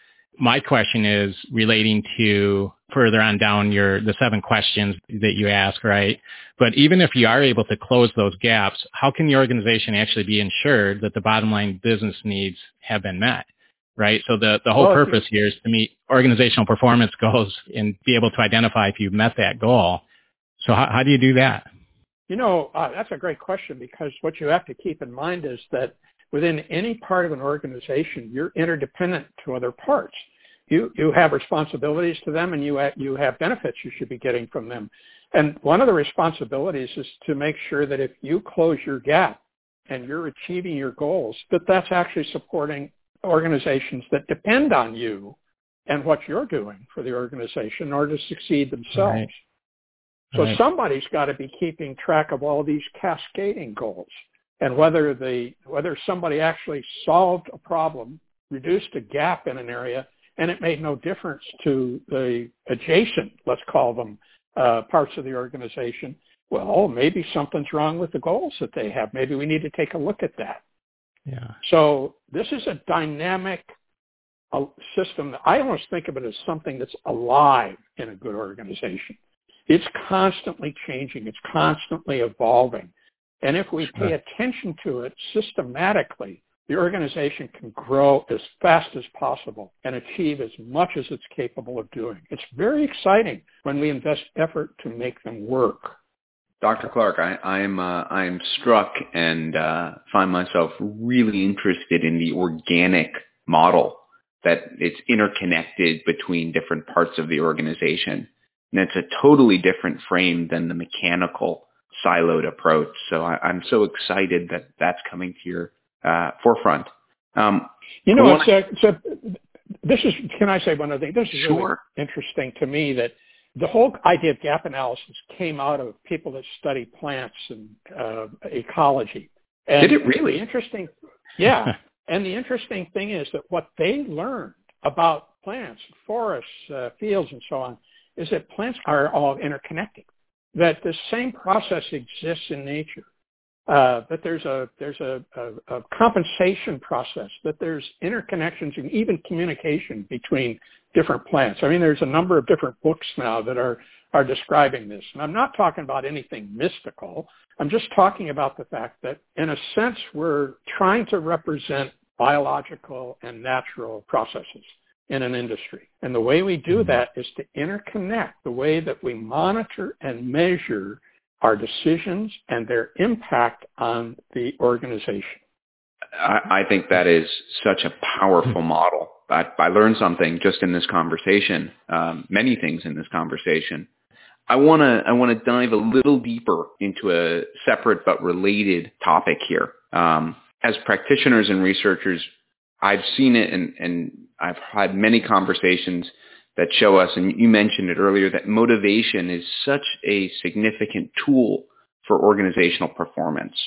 My question is relating to further on down your the seven questions that you ask, right? But even if you are able to close those gaps, how can the organization actually be ensured that the bottom line business needs have been met, right? So the, the whole well, purpose here is to meet organizational performance goals and be able to identify if you've met that goal. So how, how do you do that? You know, uh, that's a great question, because what you have to keep in mind is that within any part of an organization, you're interdependent to other parts. You you have responsibilities to them, and you have, you have benefits you should be getting from them. And one of the responsibilities is to make sure that if you close your gap and you're achieving your goals, that that's actually supporting organizations that depend on you and what you're doing for the organization in order to succeed themselves. Right. So Right. somebody's got to be keeping track of all these cascading goals. and whether the whether somebody actually solved a problem, reduced a gap in an area, and it made no difference to the adjacent, let's call them, uh, parts of the organization. Well, maybe something's wrong with the goals that they have. Maybe we need to take a look at that. Yeah. So this is a dynamic uh, system. I almost think of it as something that's alive in a good organization. It's constantly changing. It's constantly evolving. And if we pay attention to it systematically, the organization can grow as fast as possible and achieve as much as it's capable of doing. It's very exciting when we invest effort to make them work. Doctor Clark, I, I'm uh, I'm struck and uh, find myself really interested in the organic model, that it's interconnected between different parts of the organization. And it's a totally different frame than the mechanical siloed approach. So I, I'm so excited that that's coming to your uh, forefront. Um, you know, wanna... it's a, it's a, this is, can I say one other thing? This is sure. really interesting to me, that the whole idea of gap analysis came out of people that study plants and uh, ecology. And Did it really? The interesting, yeah. And the interesting thing is that what they learned about plants, forests, uh, fields, and so on, is that plants are all interconnected, that the same process exists in nature, uh, that there's a there's a, a, a compensation process, that there's interconnections and even communication between different plants. I mean, there's a number of different books now that are, are describing this. And I'm not talking about anything mystical. I'm just talking about the fact that, in a sense, we're trying to represent biological and natural processes in an industry. And the way we do that is to interconnect the way that we monitor and measure our decisions and their impact on the organization. I, I think that is such a powerful model. I, I learned something just in this conversation, um, many things in this conversation. I want to I want to dive a little deeper into a separate but related topic here. Um, as practitioners and researchers, I've seen it, and, and I've had many conversations that show us, and you mentioned it earlier, that motivation is such a significant tool for organizational performance.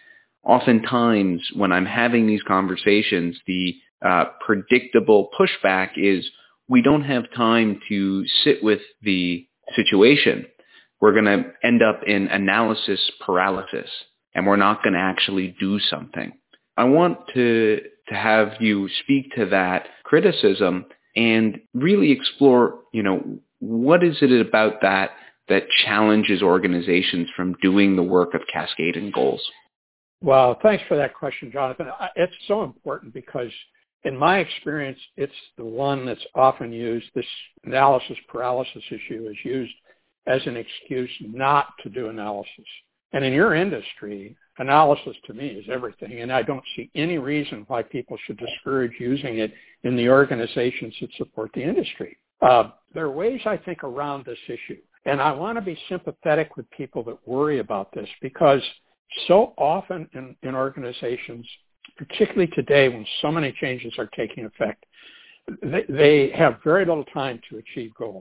Oftentimes, when I'm having these conversations, the uh, predictable pushback is we don't have time to sit with the situation. We're going to end up in analysis paralysis, and we're not going to actually do something. I want to to have you speak to that criticism and really explore, you know, what is it about that that challenges organizations from doing the work of cascading goals? Well, thanks for that question, Jonathan. It's so important because, in my experience, it's the one that's often used. This analysis paralysis issue is used as an excuse not to do analysis. And in your industry, analysis to me is everything, and I don't see any reason why people should discourage using it in the organizations that support the industry. Uh, there are ways, I think, around this issue, and I want to be sympathetic with people that worry about this, because so often in, in organizations, particularly today when so many changes are taking effect, they, they have very little time to achieve goals.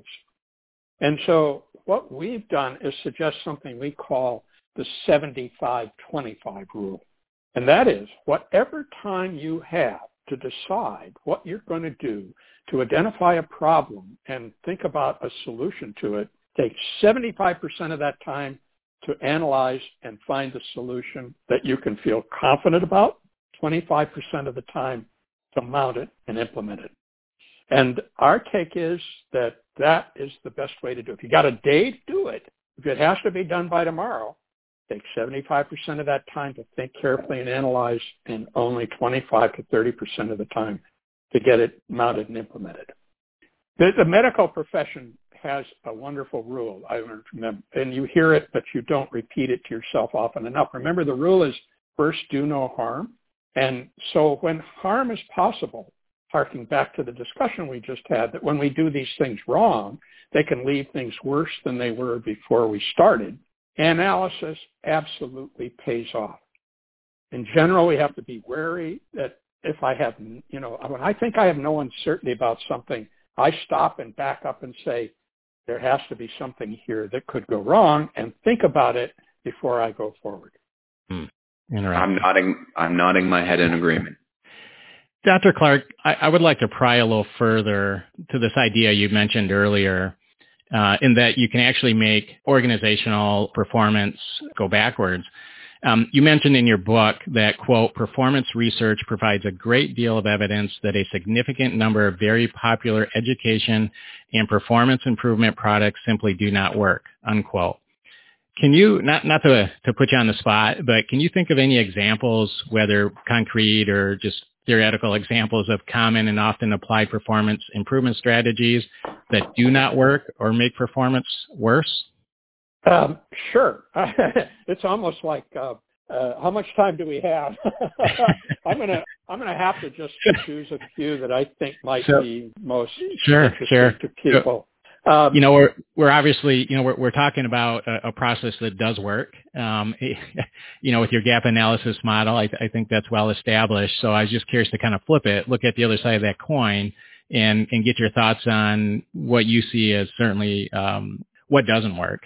And so what we've done is suggest something we call the seventy-five twenty-five rule. And that is, whatever time you have to decide what you're going to do to identify a problem and think about a solution to it, take seventy-five percent of that time to analyze and find the solution that you can feel confident about, twenty-five percent of the time to mount it and implement it. And our take is that that is the best way to do it. If you got a day, do it. If it has to be done by tomorrow, take seventy-five percent of that time to think carefully and analyze, and only twenty-five to thirty percent of the time to get it mounted and implemented. The, the medical profession has a wonderful rule, I learned from them, and you hear it, but you don't repeat it to yourself often enough. Remember, the rule is first do no harm. And so when harm is possible, harking back to the discussion we just had, that when we do these things wrong, they can leave things worse than they were before we started. Analysis absolutely pays off. In general, we have to be wary that if I have, you know, when I think I have no uncertainty about something, I stop and back up and say, there has to be something here that could go wrong, and think about it before I go forward. Hmm. Interesting. I'm nodding. I'm nodding my head in agreement. Doctor Clark, I, I would like to pry a little further to this idea you mentioned earlier, uh, in that you can actually make organizational performance go backwards. Um, you mentioned in your book that, quote, performance research provides a great deal of evidence that a significant number of very popular education and performance improvement products simply do not work, unquote. Can you, not, not to, to put you on the spot, but can you think of any examples, whether concrete or just theoretical examples of common and often applied performance improvement strategies that do not work or make performance worse? Um, sure. It's almost like, uh, uh, how much time do we have? I'm gonna, I'm gonna have to just choose a few that I think might so, be most sure, interesting sure. to people. Um, you know, we're we're obviously, you know, we're we're talking about a, a process that does work. Um, you know, with your gap analysis model, I, I think that's well established. So I was just curious to kind of flip it, look at the other side of that coin, and and get your thoughts on what you see as certainly um, what doesn't work.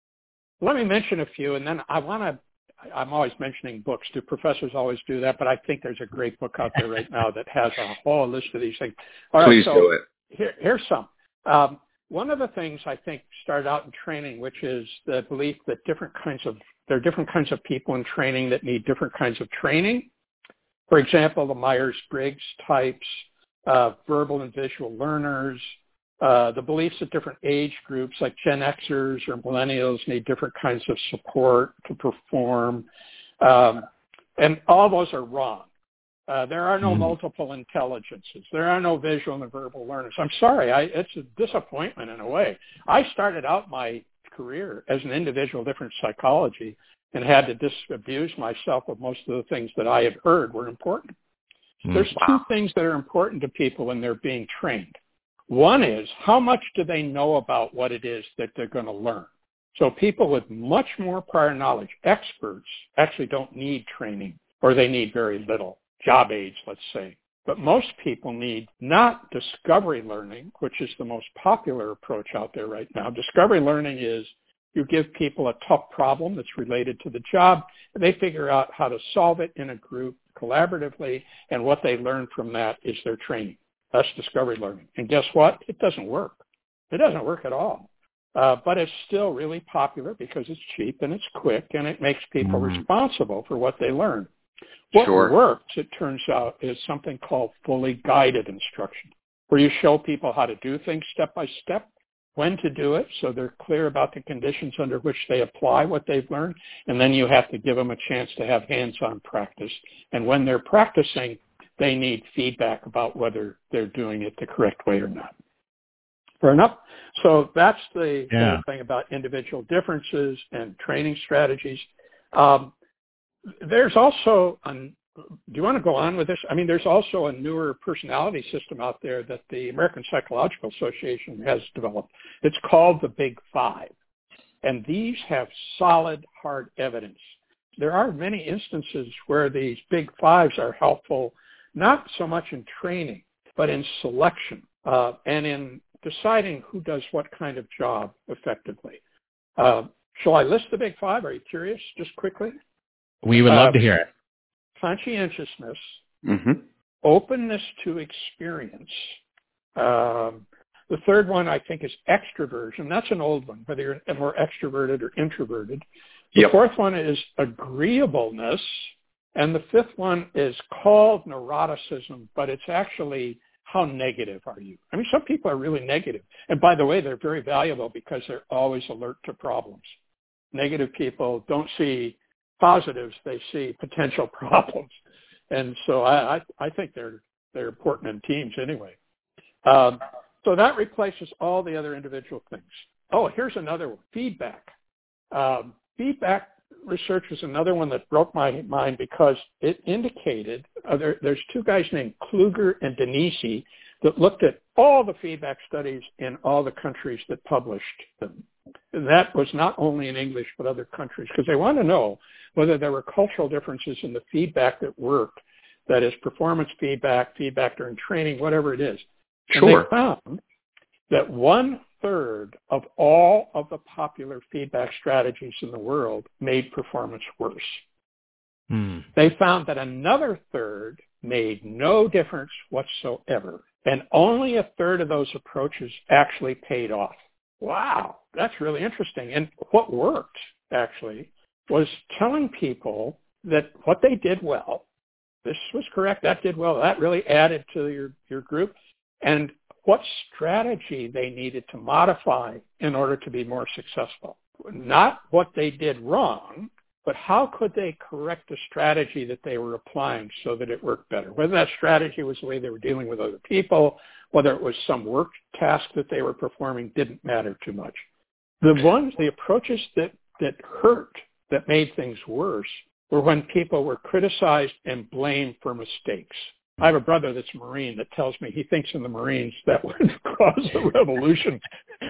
Let me mention a few, and then I want to. I'm always mentioning books. Do professors always do that? But I think there's a great book out there right now that has a whole list of these things. All right, Please so do it. Here, here's some. Um, One of the things I think started out in training, which is the belief that different kinds of, there are different kinds of people in training that need different kinds of training. For example, the Myers-Briggs types, uh, verbal and visual learners, uh, the beliefs that different age groups like Gen Xers or millennials need different kinds of support to perform. Um, and all those are wrong. Uh, there are no mm. multiple intelligences. There are no visual and verbal learners. I'm sorry. I, it's a disappointment in a way. I started out my career as an individual different psychology and had to disabuse myself of most of the things that I had heard were important. Mm. There's wow. two things that are important to people when they're being trained. One is how much do they know about what it is that they're going to learn? So people with much more prior knowledge, experts, actually don't need training, or they need very little. Job aids, let's say. But most people need not discovery learning, which is the most popular approach out there right now. Discovery learning is you give people a tough problem that's related to the job, and they figure out how to solve it in a group collaboratively, and what they learn from that is their training. That's discovery learning. And guess what? It doesn't work. It doesn't work at all. Uh, but it's still really popular because it's cheap and it's quick, and it makes people mm. responsible for what they learn. What sure. works, it turns out, is something called fully guided instruction, where you show people how to do things step by step, when to do it, so they're clear about the conditions under which they apply what they've learned, and then you have to give them a chance to have hands-on practice. And when they're practicing, they need feedback about whether they're doing it the correct way or not. Fair enough? So that's the yeah. whole thing about individual differences and training strategies. Um, There's also, an, do you want to go on with this? I mean, there's also a newer personality system out there that the American Psychological Association has developed. It's called the Big Five. And these have solid, hard evidence. There are many instances where these Big Fives are helpful, not so much in training, but in selection uh, and in deciding who does what kind of job effectively. Uh, shall I list the Big Five? Are you curious, just quickly? We would love uh, to hear it. Conscientiousness, mm-hmm. openness to experience. Um, the third one, I think, is extroversion. That's an old one, whether you're more extroverted or introverted. The yep. fourth one is agreeableness. And the fifth one is called neuroticism, but it's actually how negative are you? I mean, some people are really negative. And by the way, they're very valuable because they're always alert to problems. Negative people don't see positives, they see potential problems. And so I, I, I think they're they're important in teams anyway. Um, so that replaces all the other individual things. Oh, here's another one, feedback. Um, feedback research was another one that broke my mind because it indicated, uh, there, there's two guys named Kluger and Denisi that looked at all the feedback studies in all the countries that published them. And that was not only in English, but other countries, because they want to know whether there were cultural differences in the feedback that worked, that is performance feedback, feedback during training, whatever it is. Sure. And they found that one-third of all of the popular feedback strategies in the world made performance worse. Hmm. They found that another third made no difference whatsoever, and only a third of those approaches actually paid off. Wow, that's really interesting. And what worked, actually, was telling people that what they did well, this was correct, that did well, that really added to your, your group, and what strategy they needed to modify in order to be more successful. Not what they did wrong, but how could they correct the strategy that they were applying so that it worked better? Whether that strategy was the way they were dealing with other people, whether it was some work task that they were performing, didn't matter too much. The ones, the approaches that, that hurt, that made things worse, were when people were criticized and blamed for mistakes. I have a brother that's a Marine that tells me he thinks in the Marines that would cause a revolution.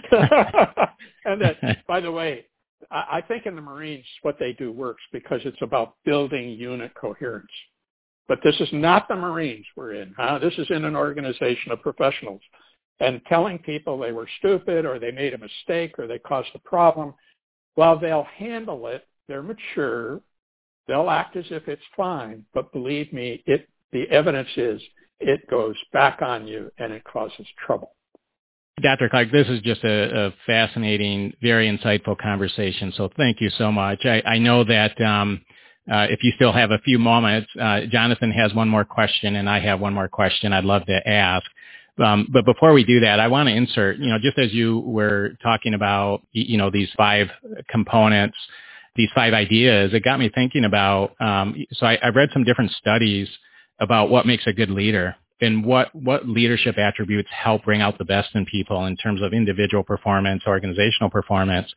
And that, by the way, I think in the Marines what they do works because it's about building unit coherence. But this is not the Marines we're in. Huh? This is in an organization of professionals. And telling people they were stupid or they made a mistake or they caused a problem, while they'll handle it, they're mature, they'll act as if it's fine. But believe me, it the evidence is it goes back on you and it causes trouble. Doctor Clark, this is just a, a fascinating, very insightful conversation. So thank you so much. I, I know that um, uh, if you still have a few moments, uh, Jonathan has one more question and I have one more question I'd love to ask. Um, but before we do that, I want to insert, you know, just as you were talking about, you know, these five components, these five ideas, it got me thinking about, um, so I, I read some different studies about what makes a good leader and what, what leadership attributes help bring out the best in people in terms of individual performance, organizational performance.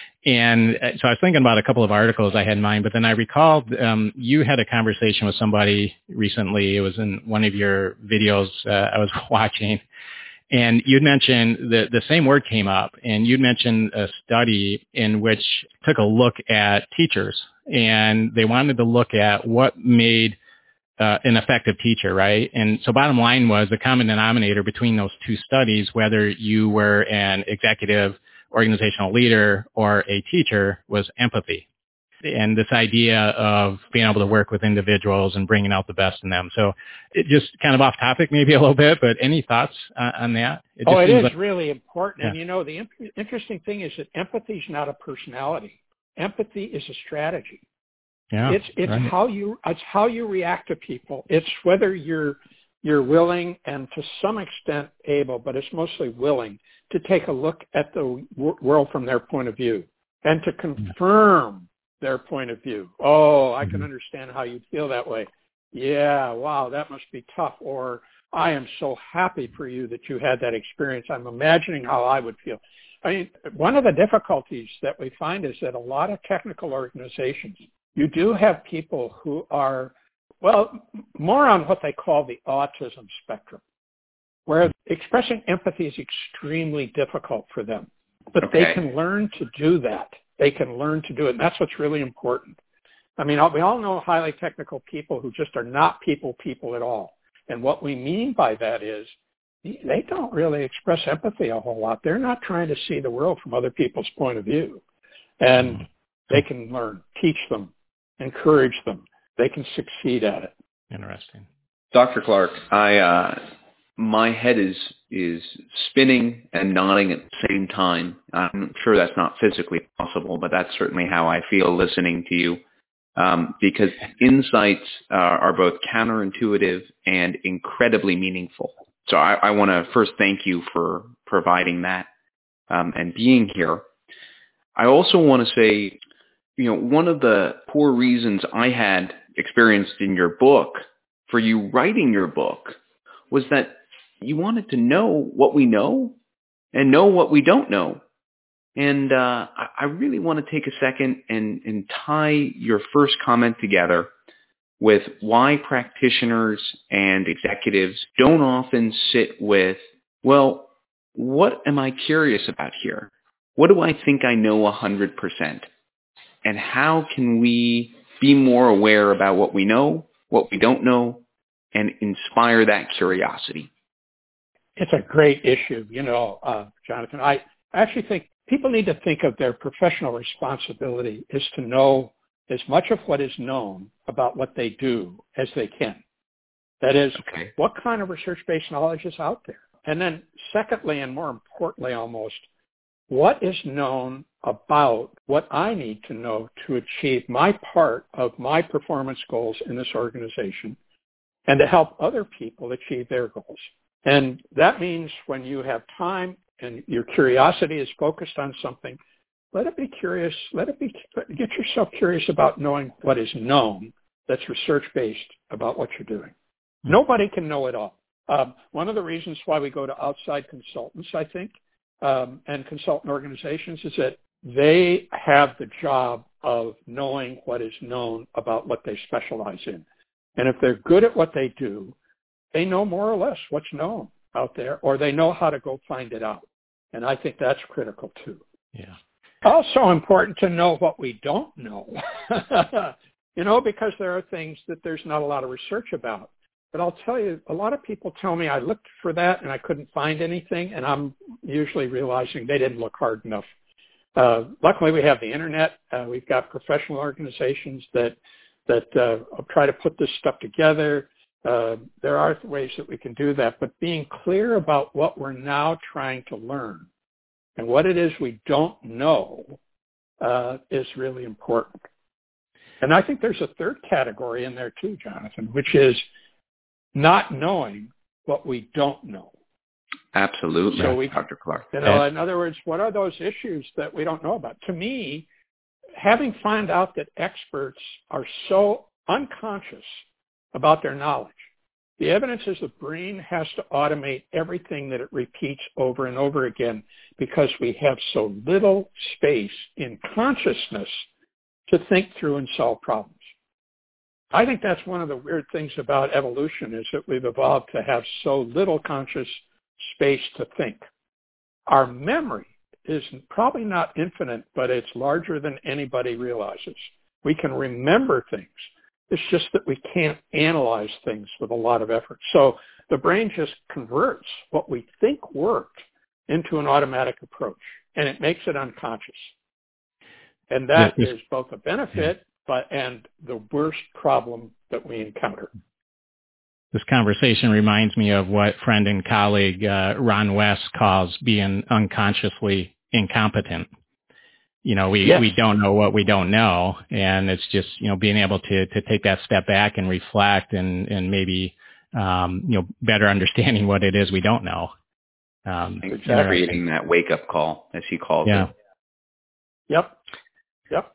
And so I was thinking about a couple of articles I had in mind, but then I recalled um, you had a conversation with somebody recently. It was in one of your videos uh, I was watching. And you'd mentioned the, the same word came up, and you'd mentioned a study in which took a look at teachers, and they wanted to look at what made uh, an effective teacher, right? And so bottom line was the common denominator between those two studies, whether you were an executive, organizational leader, or a teacher, was empathy. And this idea of being able to work with individuals and bringing out the best in them. So it just kind of off topic maybe a little bit, but any thoughts uh, on that? It oh, it is like, really important. Yeah. And you know, the imp- interesting thing is that empathy is not a personality. Empathy is a strategy. Yeah, it's it's right. how you it's how you react to people. It's whether you're you're willing and to some extent able, but it's mostly willing to take a look at the w- world from their point of view and to confirm their point of view. Oh, I can understand how you feel that way. Yeah, wow, that must be tough. Or I am so happy for you that you had that experience. I'm imagining how I would feel. I mean, one of the difficulties that we find is that a lot of technical organizations, you do have people who are, well, more on what they call the autism spectrum, where expressing empathy is extremely difficult for them. But okay. they can learn to do that. They can learn to do it. And that's what's really important. I mean, we all know highly technical people who just are not people people at all. And what we mean by that is they don't really express empathy a whole lot. They're not trying to see the world from other people's point of view. And they can learn, teach them, encourage them. They can succeed at it. Interesting. Doctor Clark, I, uh, my head is, is spinning and nodding at the same time. I'm sure that's not physically possible, but that's certainly how I feel listening to you. Um, because insights uh, are both counterintuitive and incredibly meaningful. So I, I want to first thank you for providing that um, and being here. I also want to say, you know, one of the poor reasons I had experienced in your book for you writing your book was that you wanted to know what we know and know what we don't know. And uh, I really want to take a second and, and tie your first comment together with why practitioners and executives don't often sit with, well, what am I curious about here? What do I think I know one hundred percent? And how can we be more aware about what we know, what we don't know, and inspire that curiosity? It's a great issue, you know, uh, Jonathan. I actually think people need to think of their professional responsibility is to know as much of what is known about what they do as they can. That is, okay. What kind of research-based knowledge is out there? And then secondly, and more importantly almost, what is known about what I need to know to achieve my part of my performance goals in this organization and to help other people achieve their goals. And that means when you have time and your curiosity is focused on something, let it be curious, let it be, get yourself curious about knowing what is known that's research-based about what you're doing. Nobody can know it all. Um, one of the reasons why we go to outside consultants, I think, um, and consultant organizations is that they have the job of knowing what is known about what they specialize in. And if they're good at what they do, they know more or less what's known out there, or they know how to go find it out. And I think that's critical too. Yeah. Also important to know what we don't know, you know, because there are things that there's not a lot of research about. But I'll tell you, a lot of people tell me I looked for that and I couldn't find anything, and I'm usually realizing they didn't look hard enough. Uh, luckily, we have the internet. Uh, we've got professional organizations that that uh, try to put this stuff together. Uh, there are ways that we can do that, but being clear about what we're now trying to learn and what it is we don't know uh, is really important. And I think there's a third category in there too, Jonathan, which is not knowing what we don't know. Absolutely, so we, Doctor Clark. You know, in other words, what are those issues that we don't know about? To me, having found out that experts are so unconscious about their knowledge, the evidence is the brain has to automate everything that it repeats over and over again because we have so little space in consciousness to think through and solve problems. I think that's one of the weird things about evolution is that we've evolved to have so little conscious space to think. Our memory is probably not infinite, but it's larger than anybody realizes. We can remember things. It's just that we can't analyze things with a lot of effort. So the brain just converts what we think worked into an automatic approach, and it makes it unconscious. And that is both a benefit but and the worst problem that we encounter. This conversation reminds me of what friend and colleague uh, Ron West calls being unconsciously incompetent. You know, we, yes. we don't know what we don't know, and it's just, you know, being able to, to take that step back and reflect and, and maybe, um, you know, better understanding what it is we don't know. Um, exactly. Creating that wake-up call, as he called yeah. it. Yep. Yep.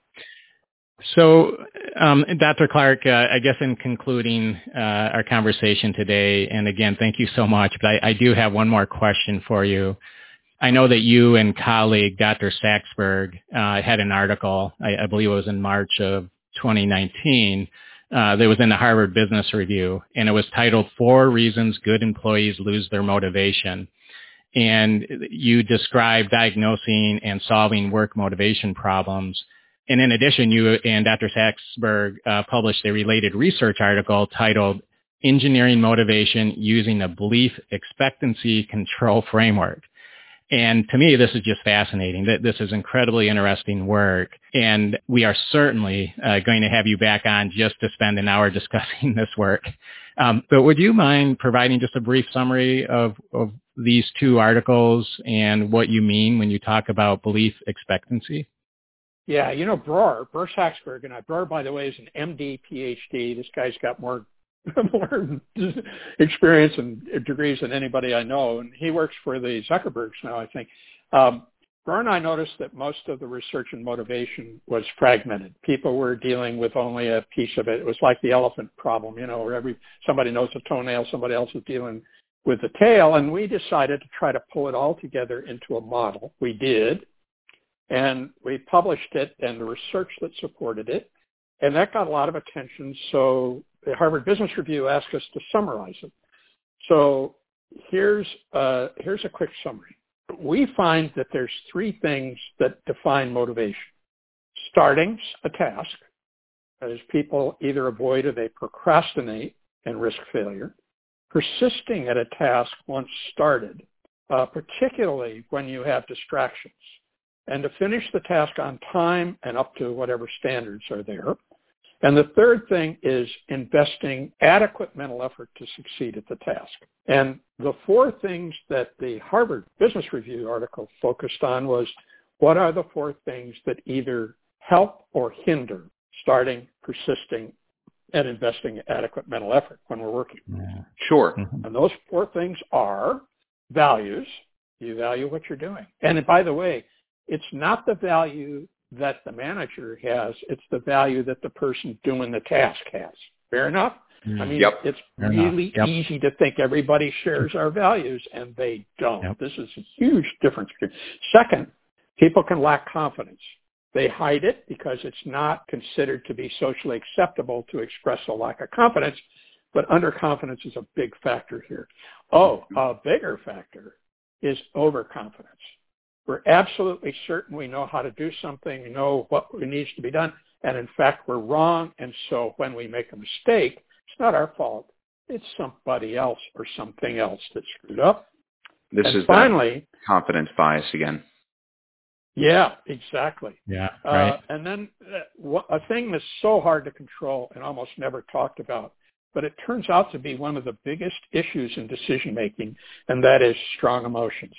So, um, Doctor Clark, uh, I guess in concluding uh, our conversation today, and again, thank you so much, but I, I do have one more question for you. I know that you and colleague Doctor Saxberg uh, had an article, I, I believe it was in March of twenty nineteen, uh, that was in the Harvard Business Review, and it was titled Four Reasons Good Employees Lose Their Motivation. And you described diagnosing and solving work motivation problems. And in addition, you and Doctor Saxberg uh, published a related research article titled Engineering Motivation Using a Belief Expectancy Control Framework. And to me, this is just fascinating. This is incredibly interesting work. And we are certainly uh, going to have you back on just to spend an hour discussing this work. Um, but would you mind providing just a brief summary of, of these two articles and what you mean when you talk about belief expectancy? Yeah, you know, Breuer, Breuer Saxberg, and I, Breuer, by the way, is an M D, P H D. This guy's got more more experience and degrees than anybody I know, and he works for the Zuckerbergs now, I think. Um, Breuer and I noticed that most of the research and motivation was fragmented. People were dealing with only a piece of it. It was like the elephant problem, you know, where every somebody knows the toenail, somebody else is dealing with the tail, and we decided to try to pull it all together into a model. We did. And we published it and the research that supported it, and that got a lot of attention. So the Harvard Business Review asked us to summarize it. So here's uh, here's a quick summary. We find that there's three things that define motivation. Starting a task, that is, people either avoid or they procrastinate and risk failure. Persisting at a task once started, uh, particularly when you have distractions. and to finish the task on time and up to whatever standards are there. And the third thing is investing adequate mental effort to succeed at the task. And the four things that the Harvard Business Review article focused on was, what are the four things that either help or hinder starting, persisting, and investing adequate mental effort when we're working? Yeah. Sure. Mm-hmm. And those four things are values. You value what you're doing. And by the way, it's not the value that the manager has, it's the value that the person doing the task has. Fair enough? I mean, yep. it's Fair really yep. easy to think everybody shares our values, and they don't. Yep. This is a huge difference. Second, people can lack confidence. They hide it because it's not considered to be socially acceptable to express a lack of confidence, but underconfidence is a big factor here. Oh, a bigger factor is overconfidence. We're absolutely certain we know how to do something, we know what needs to be done, and in fact, we're wrong. And so when we make a mistake, it's not our fault. It's somebody else or something else that screwed up. This and is finally confidence bias again. Yeah, exactly. Yeah, right. Uh, and then uh, a thing that's so hard to control and almost never talked about, but it turns out to be one of the biggest issues in decision making, and that is strong emotions.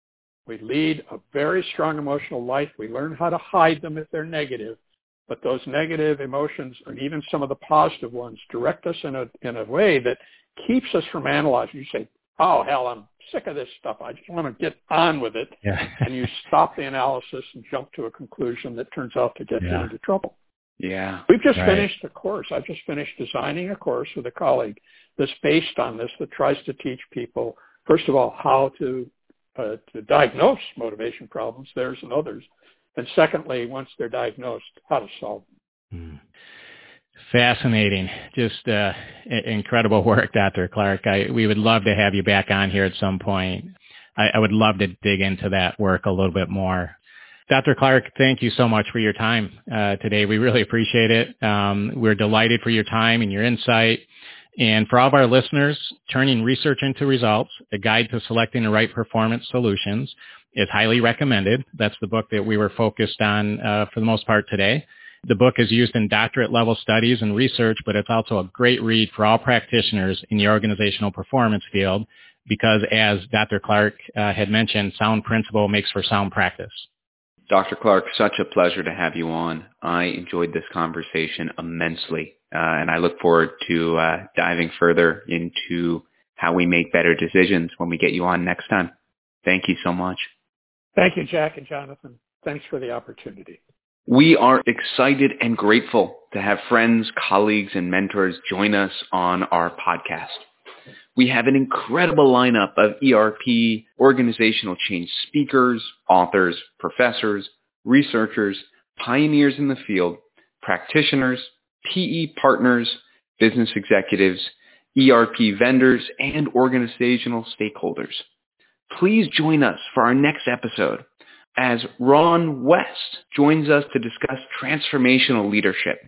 We lead a very strong emotional life. We learn how to hide them if they're negative, but those negative emotions, and even some of the positive ones, direct us in a in a way that keeps us from analyzing. You say, oh, hell, I'm sick of this stuff. I just want to get on with it. Yeah. And you stop the analysis and jump to a conclusion that turns out to get yeah. you into trouble. Yeah. We've just right. finished a course. I just finished designing a course with a colleague that's based on this, that tries to teach people, first of all, how to Uh, to diagnose motivation problems, theirs and others. And secondly, once they're diagnosed, how to solve them. Fascinating. Just uh, incredible work, Doctor Clark. I, we would love to have you back on here at some point. I, I would love to dig into that work a little bit more. Doctor Clark, thank you so much for your time uh, today. We really appreciate it. Um, we're delighted for your time and your insight. And for all of our listeners, Turning Research into Results, A Guide to Selecting the Right Performance Solutions, is highly recommended. That's the book that we were focused on uh, for the most part today. The book is used in doctorate level studies and research, but it's also a great read for all practitioners in the organizational performance field because, as Doctor Clark uh, had mentioned, sound principle makes for sound practice. Doctor Clark, such a pleasure to have you on. I enjoyed this conversation immensely, uh, and I look forward to uh, diving further into how we make better decisions when we get you on next time. Thank you so much. Thank you, Jack and Jonathan. Thanks for the opportunity. We are excited and grateful to have friends, colleagues, and mentors join us on our podcast. We have an incredible lineup of E R P, organizational change speakers, authors, professors, researchers, pioneers in the field, practitioners, P E partners, business executives, E R P vendors, and organizational stakeholders. Please join us for our next episode as Ron West joins us to discuss transformational leadership.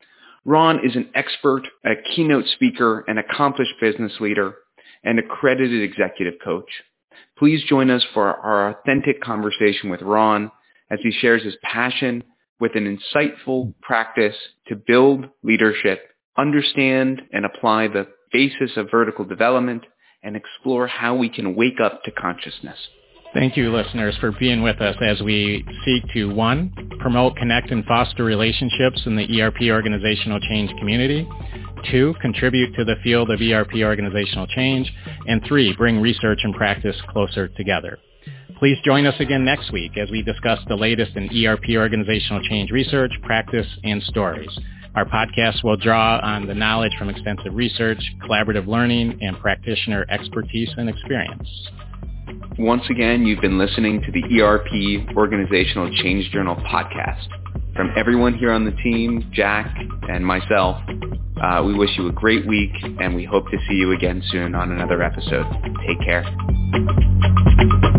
Ron is an expert, a keynote speaker, an accomplished business leader, and accredited executive coach. Please join us for our authentic conversation with Ron as he shares his passion with an insightful practice to build leadership, understand and apply the basis of vertical development, and explore how we can wake up to consciousness. Thank you, listeners, for being with us as we seek to, one, promote, connect, and foster relationships in the E R P organizational change community, two, contribute to the field of E R P organizational change, and three, bring research and practice closer together. Please join us again next week as we discuss the latest in E R P organizational change research, practice, and stories. Our podcast will draw on the knowledge from extensive research, collaborative learning, and practitioner expertise and experience. Once again, you've been listening to the E R P Organizational Change Journal podcast. From everyone here on the team, Jack and myself, uh, we wish you a great week, and we hope to see you again soon on another episode. Take care.